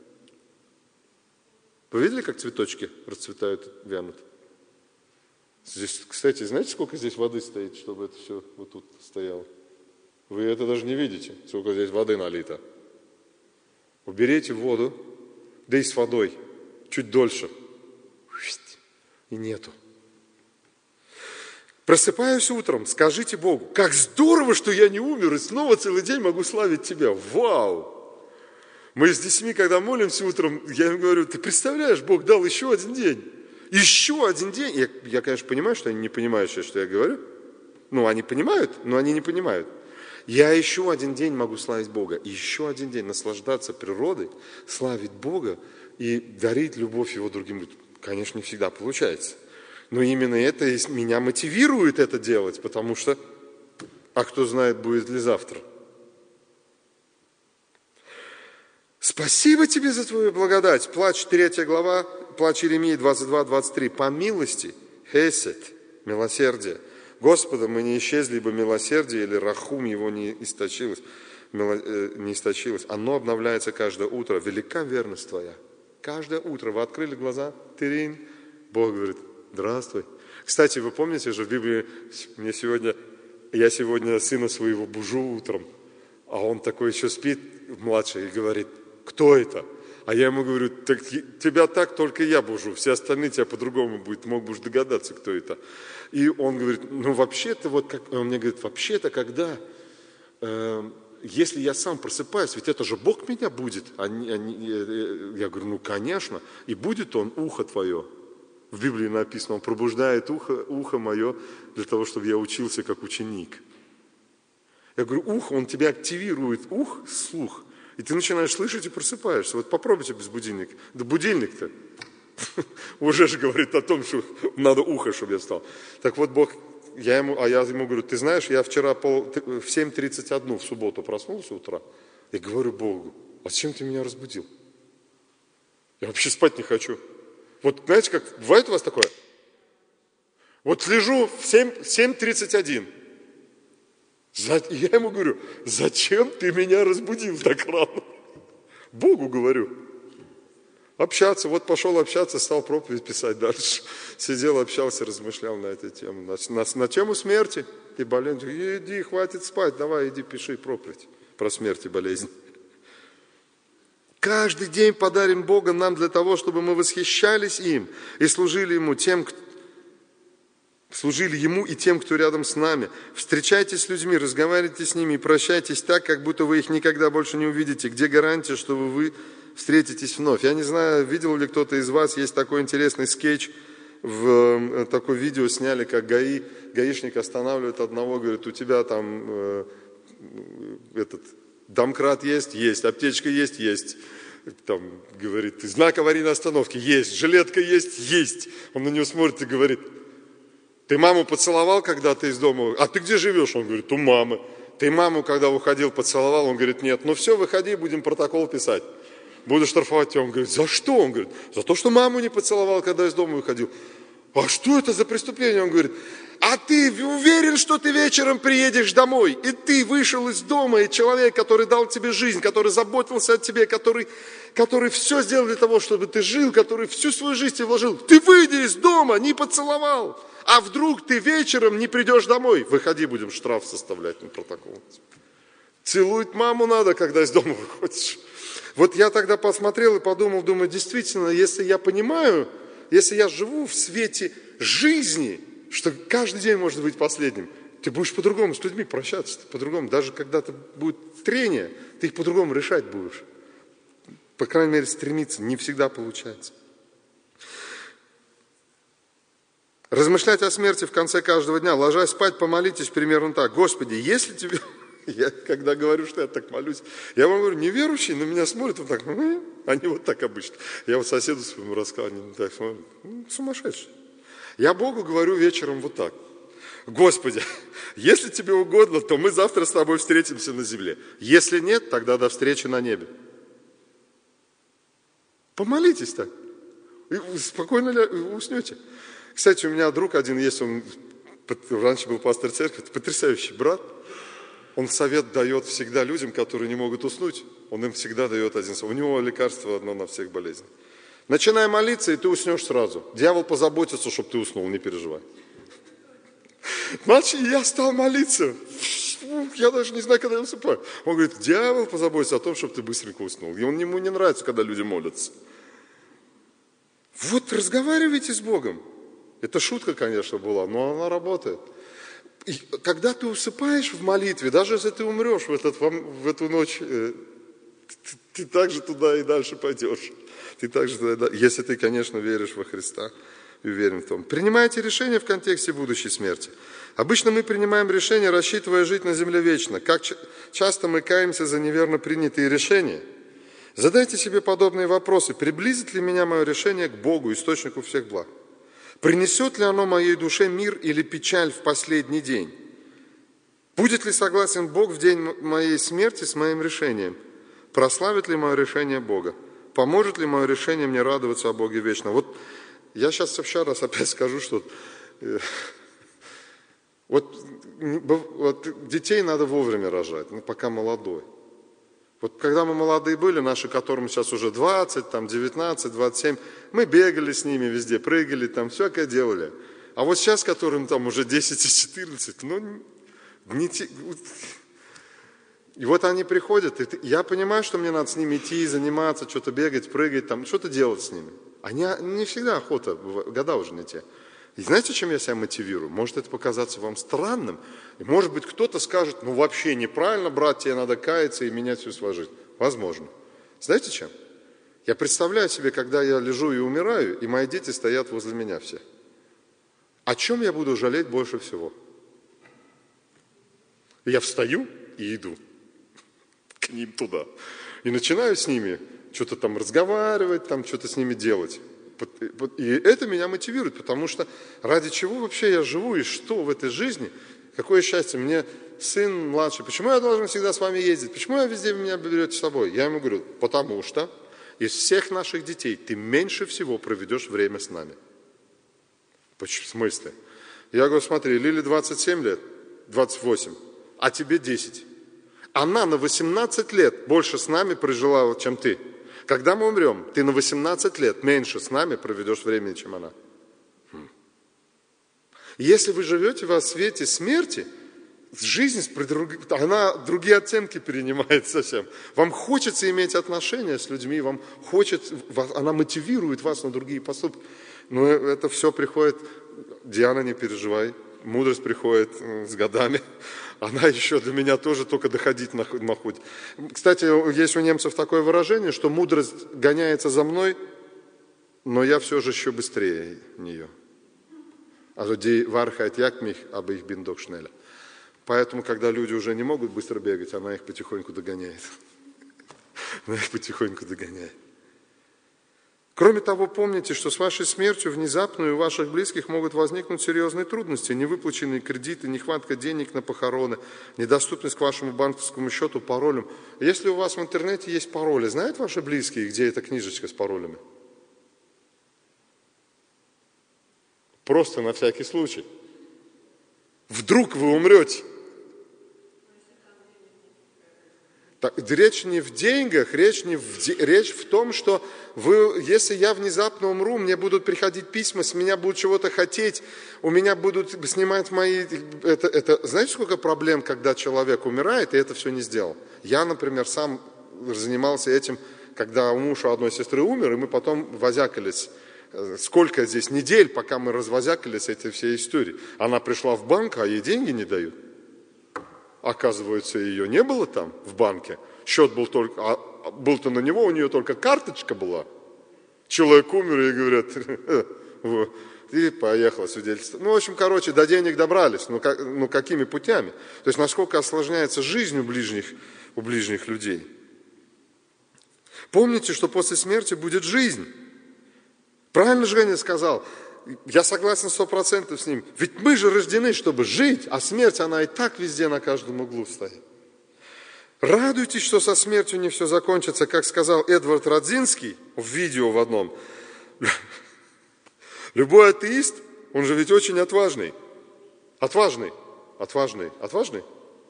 Вы видели, как цветочки расцветают, вянут? Здесь, кстати, знаете, сколько здесь воды стоит, чтобы это все вот тут стояло? Вы это даже не видите, сколько здесь воды налито. Уберите воду, да и с водой, чуть дольше. И нету. Просыпаюсь утром, скажите Богу, как здорово, что я не умер, и снова целый день могу славить Тебя. Вау! Мы с детьми, когда молимся утром, я им говорю, ты представляешь, Бог дал еще один день. Еще один день. Я, я, конечно, понимаю, что они не понимают, что я говорю. Ну, они понимают, но они не понимают. Я еще один день могу славить Бога. Еще один день наслаждаться природой, славить Бога и дарить любовь Его другим людям. Конечно, не всегда получается. Но именно это меня мотивирует это делать, потому что, а кто знает, будет ли завтра. Спасибо тебе за твою благодать. Плач, третья глава, плач Иеремии двадцать два двадцать три. По милости, хесед, милосердие. Господа, мы не исчезли, ибо милосердие или рахум его не источилось, не источилось. Оно обновляется каждое утро. Велика верность твоя. Каждое утро вы открыли глаза, тырин, Бог говорит, здравствуй. Кстати, вы помните же в Библии, мне сегодня, я сегодня сына своего бужу утром, а он такой еще спит, младший, и говорит, кто это? А я ему говорю, так, тебя так только я бужу, все остальные тебя по-другому будет, мог бы уж догадаться, кто это. И он говорит, ну вообще-то, вот как, он мне говорит, вообще-то, когда, э, если я сам просыпаюсь, ведь это же Бог меня будет. А не, а не, я говорю, ну конечно, и будет он ухо твое. В Библии написано, он пробуждает ухо, ухо мое для того, чтобы я учился как ученик. Я говорю, ухо, он тебя активирует, ух, слух. И ты начинаешь слышать и просыпаешься. Вот попробуйте без будильника. Да будильник-то уже же говорит о том, что надо ухо, чтобы я встал. Так вот Бог, я ему, а я ему говорю, ты знаешь, я вчера пол, в семь тридцать один в субботу проснулся утра. И говорю Богу, а зачем ты меня разбудил? Я вообще спать не хочу. Вот знаете, как бывает у вас такое? Вот лежу в семь тридцать один. Я ему говорю, зачем ты меня разбудил так рано? Богу говорю. Общаться, вот пошел общаться, стал проповедь писать дальше. Сидел, общался, размышлял на эту тему. На, на, на тему смерти и болезни. Иди, хватит спать, давай, иди, пиши проповедь про смерть и болезнь. Каждый день подарен Богом нам для того, чтобы мы восхищались им и служили Ему тем, кто... служили Ему и тем, кто рядом с нами. Встречайтесь с людьми, разговаривайте с ними и прощайтесь так, как будто вы их никогда больше не увидите. Где гарантия, что вы встретитесь вновь? Я не знаю, видел ли кто-то из вас, есть такой интересный скетч, в такое видео сняли, как ГАИ, гаишник останавливает одного, говорит, у тебя там э, этот домкрат есть? Есть. Аптечка есть? Есть. Там, говорит, знак аварийной остановки? Есть. Жилетка есть? Есть. Он на него смотрит и говорит, ты маму поцеловал, когда ты из дома? А ты где живешь? Он говорит, у мамы. Ты маму, когда уходил, поцеловал? Он говорит, нет. Ну все, выходи, будем протокол писать. Буду штрафовать тебя. Он говорит, за что? Он говорит, за то, что маму не поцеловал, когда из дома выходил. А что это за преступление? Он говорит, а ты уверен, что ты вечером приедешь домой? И ты вышел из дома, и человек, который дал тебе жизнь, который заботился о тебе, который, который все сделал для того, чтобы ты жил, который всю свою жизнь тебе вложил. Ты выйди из дома, не поцеловал. А вдруг ты вечером не придешь домой? Выходи, будем штраф составлять на протокол. Целует маму надо, когда из дома выходишь. Вот я тогда посмотрел и подумал, думаю, действительно, если я понимаю, если я живу в свете жизни, что каждый день может быть последним, ты будешь по-другому с людьми прощаться, по-другому. Даже когда -то будет трение, ты их по-другому решать будешь. По крайней мере, стремиться. Не всегда получается. Размышлять о смерти в конце каждого дня. Ложась спать, помолитесь примерно так. Господи, если тебе... Я когда говорю, что я так молюсь, я вам говорю, неверующие на меня смотрят вот так, они вот так обычно. Я вот соседу своему рассказываю, они так смотрят, ну, сумасшедшие. Я Богу говорю вечером вот так. Господи, если тебе угодно, то мы завтра с тобой встретимся на земле. Если нет, тогда до встречи на небе. Помолитесь так. И спокойно уснете. Кстати, у меня друг один есть, он раньше был пастор церкви, это потрясающий брат. Он совет дает всегда людям, которые не могут уснуть. Он им всегда дает один совет. У него лекарство одно на всех болезней. Начинай молиться, и ты уснешь сразу. Дьявол позаботится, чтобы ты уснул, не переживай. Значит, я стал молиться. Я даже не знаю, когда я усыпаю. Он говорит, дьявол позаботится о том, чтобы ты быстренько уснул. И он, ему не нравится, когда люди молятся. Вот разговаривайте с Богом. Это шутка, конечно, была, но она работает. И когда ты усыпаешь в молитве, даже если ты умрешь в, этот, в эту ночь, ты, ты также туда и дальше пойдешь. Ты также туда, если ты, конечно, веришь во Христа и уверен в том. Принимайте решения в контексте будущей смерти. Обычно мы принимаем решения, рассчитывая жить на земле вечно. Как часто мы каемся за неверно принятые решения? Задайте себе подобные вопросы. Приблизит ли меня мое решение к Богу, источнику всех благ? Принесет ли оно моей душе мир или печаль в последний день? Будет ли согласен Бог в день моей смерти с моим решением? Прославит ли мое решение Бога? Поможет ли мое решение мне радоваться о Боге вечно? Вот я сейчас еще раз опять скажу, что вот, вот детей надо вовремя рожать, ну, пока молодой. Вот когда мы молодые были, наши, которым сейчас уже двадцать, там, девятнадцать, двадцать семь, мы бегали с ними везде, прыгали, там, всякое делали. А вот сейчас, которым там уже десять и четырнадцать, ну, не те... И вот они приходят, и я понимаю, что мне надо с ними идти, заниматься, что-то бегать, прыгать, там, что-то делать с ними. А не, не всегда охота, года уже не те. И знаете, чем я себя мотивирую? Может это показаться вам странным, и может быть кто-то скажет, ну вообще неправильно, брат, тебе надо каяться и менять всю свою жизнь. Возможно. Знаете чем? Я представляю себе, когда я лежу и умираю, и мои дети стоят возле меня все. О чем я буду жалеть больше всего? Я встаю и иду к ним туда. И начинаю с ними что-то там разговаривать, там что-то с ними делать. И это меня мотивирует, потому что ради чего вообще я живу и что в этой жизни, какое счастье. Мне сын младший, почему я должен всегда с вами ездить, почему вы везде меня берете с собой? Я ему говорю, потому что из всех наших детей ты меньше всего проведешь время с нами. В смысле? Я говорю, смотри, Лиле двадцать семь лет, двадцать восемь, а тебе десять. Она на восемнадцать лет больше с нами прожила, чем ты. Когда мы умрем, ты на восемнадцать лет меньше с нами проведешь времени, чем она. Хм. Если вы живете во свете смерти, жизнь, она другие оттенки перенимает совсем. Вам хочется иметь отношения с людьми, вам хочется, она мотивирует вас на другие поступки. Но это все приходит Диана, не переживай, мудрость приходит с годами. Она еще до меня тоже только доходить находит. Кстати, есть у немцев такое выражение, что мудрость гоняется за мной, но я все же еще быстрее нее. Also die Wahrheit jagt mich, aber ich bin doch schneller. Поэтому, когда люди уже не могут быстро бегать, она их потихоньку догоняет. Она их потихоньку догоняет. Кроме того, помните, что с вашей смертью внезапно у ваших близких могут возникнуть серьезные трудности, невыплаченные кредиты, нехватка денег на похороны, недоступность к вашему банковскому счету, паролям. Если у вас в интернете есть пароли, знают ваши близкие, где эта книжечка с паролями? Просто на всякий случай. Вдруг вы умрете. Так, речь не в деньгах, речь, не в, речь в том, что вы, если я внезапно умру, мне будут приходить письма, с меня будут чего-то хотеть, у меня будут снимать мои... Это, это, знаете, сколько проблем, когда человек умирает, и это все не сделал? Я, например, сам занимался этим, когда муж у одной сестры умер, и мы потом возякались. Сколько здесь недель, пока мы развозякались этой всей историей. Она пришла в банк, а ей деньги не дают. Оказывается, ее не было там, в банке. Счет был только, а был-то на него, у нее только карточка была. Человек умер, и говорят, и поехало свидетельство. Ну, в общем, короче, до денег добрались. Ну, как, ну, какими путями? То есть, насколько осложняется жизнь у ближних, у ближних людей. Помните, что после смерти будет жизнь. Правильно Женя сказал. Я согласен сто процентов с ним. Ведь мы же рождены, чтобы жить, а смерть, она и так везде на каждом углу стоит. Радуйтесь, что со смертью не все закончится, как сказал Эдвард Радзинский в видео в одном. Любой атеист, он же ведь очень отважный. Отважный. Отважный. Отважный?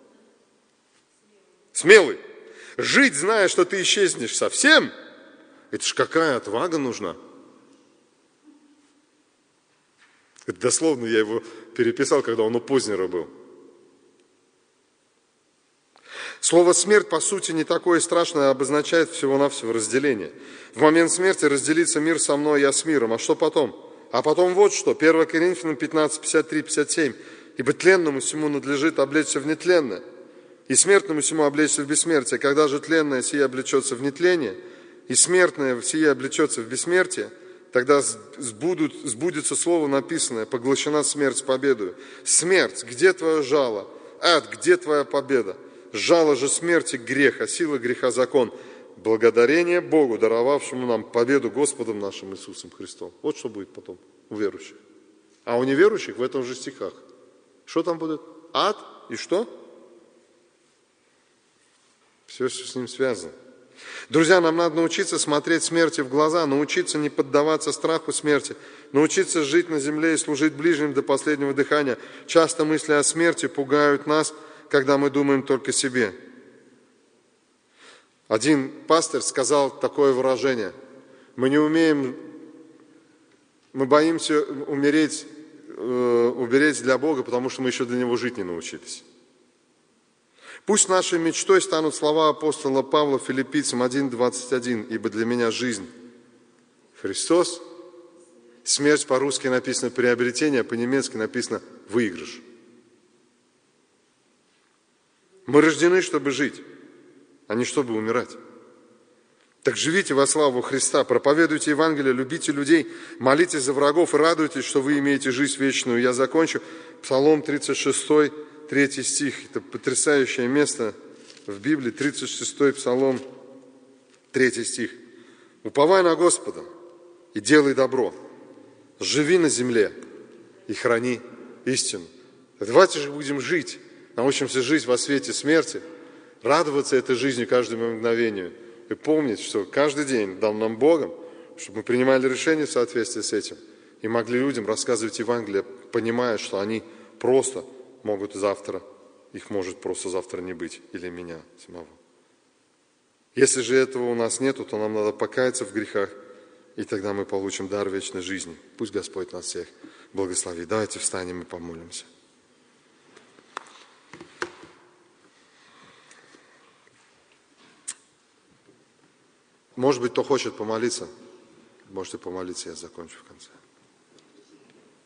Смелый. Жить, зная, что ты исчезнешь совсем, это ж какая отвага нужна. Это дословно я его переписал, когда он у Познера был. Слово «смерть» по сути не такое страшное, а обозначает всего-навсего разделение. В момент смерти разделится мир со мной, я с миром. А что потом? А потом вот что. первое Коринфянам пятнадцать, пятьдесят три, пятьдесят семь. «Ибо тленному всему надлежит облечься в нетленное, и смертному всему облечься в бессмертие. Когда же тленное сие облечется в нетление, и смертное сие облечется в бессмертие, тогда сбудут, сбудется слово написанное, поглощена смерть с победою. Смерть, где твое жало? Ад, где твоя победа? Жало же смерти грех, а сила греха закон. Благодарение Богу, даровавшему нам победу Господом нашим Иисусом Христом». Вот что будет потом у верующих. А у неверующих в этом же стихах. Что там будет? Ад и что? Все, что с ним связано. Друзья, нам надо научиться смотреть смерти в глаза, научиться не поддаваться страху смерти, научиться жить на земле и служить ближним до последнего дыхания. Часто мысли о смерти пугают нас, когда мы думаем только о себе. Один пастырь сказал такое выражение: мы не умеем, мы боимся умереть, э, умереть для Бога, потому что мы еще для Него жить не научились. Пусть нашей мечтой станут слова апостола Павла Филиппийцам один двадцать один. «Ибо для меня жизнь Христос». Смерть по-русски написано «приобретение», а по-немецки написано «выигрыш». Мы рождены, чтобы жить, а не чтобы умирать. Так живите во славу Христа, проповедуйте Евангелие, любите людей, молитесь за врагов и радуйтесь, что вы имеете жизнь вечную. Я закончу. Псалом тридцать шесть, третий стих. Это потрясающее место в Библии. тридцать шестой Псалом, третий стих. «Уповай на Господа и делай добро. Живи на земле и храни истину». Давайте же будем жить. Научимся жить во свете смерти, радоваться этой жизнью каждому мгновению и помнить, что каждый день дан нам Богом, чтобы мы принимали решения в соответствии с этим и могли людям рассказывать Евангелие, понимая, что они просто могут завтра, их может просто завтра не быть, или меня самого. Если же этого у нас нету, то нам надо покаяться в грехах, и тогда мы получим дар вечной жизни. Пусть Господь нас всех благословит. Давайте встанем и помолимся. Может быть, кто хочет помолиться, можете помолиться, я закончу в конце.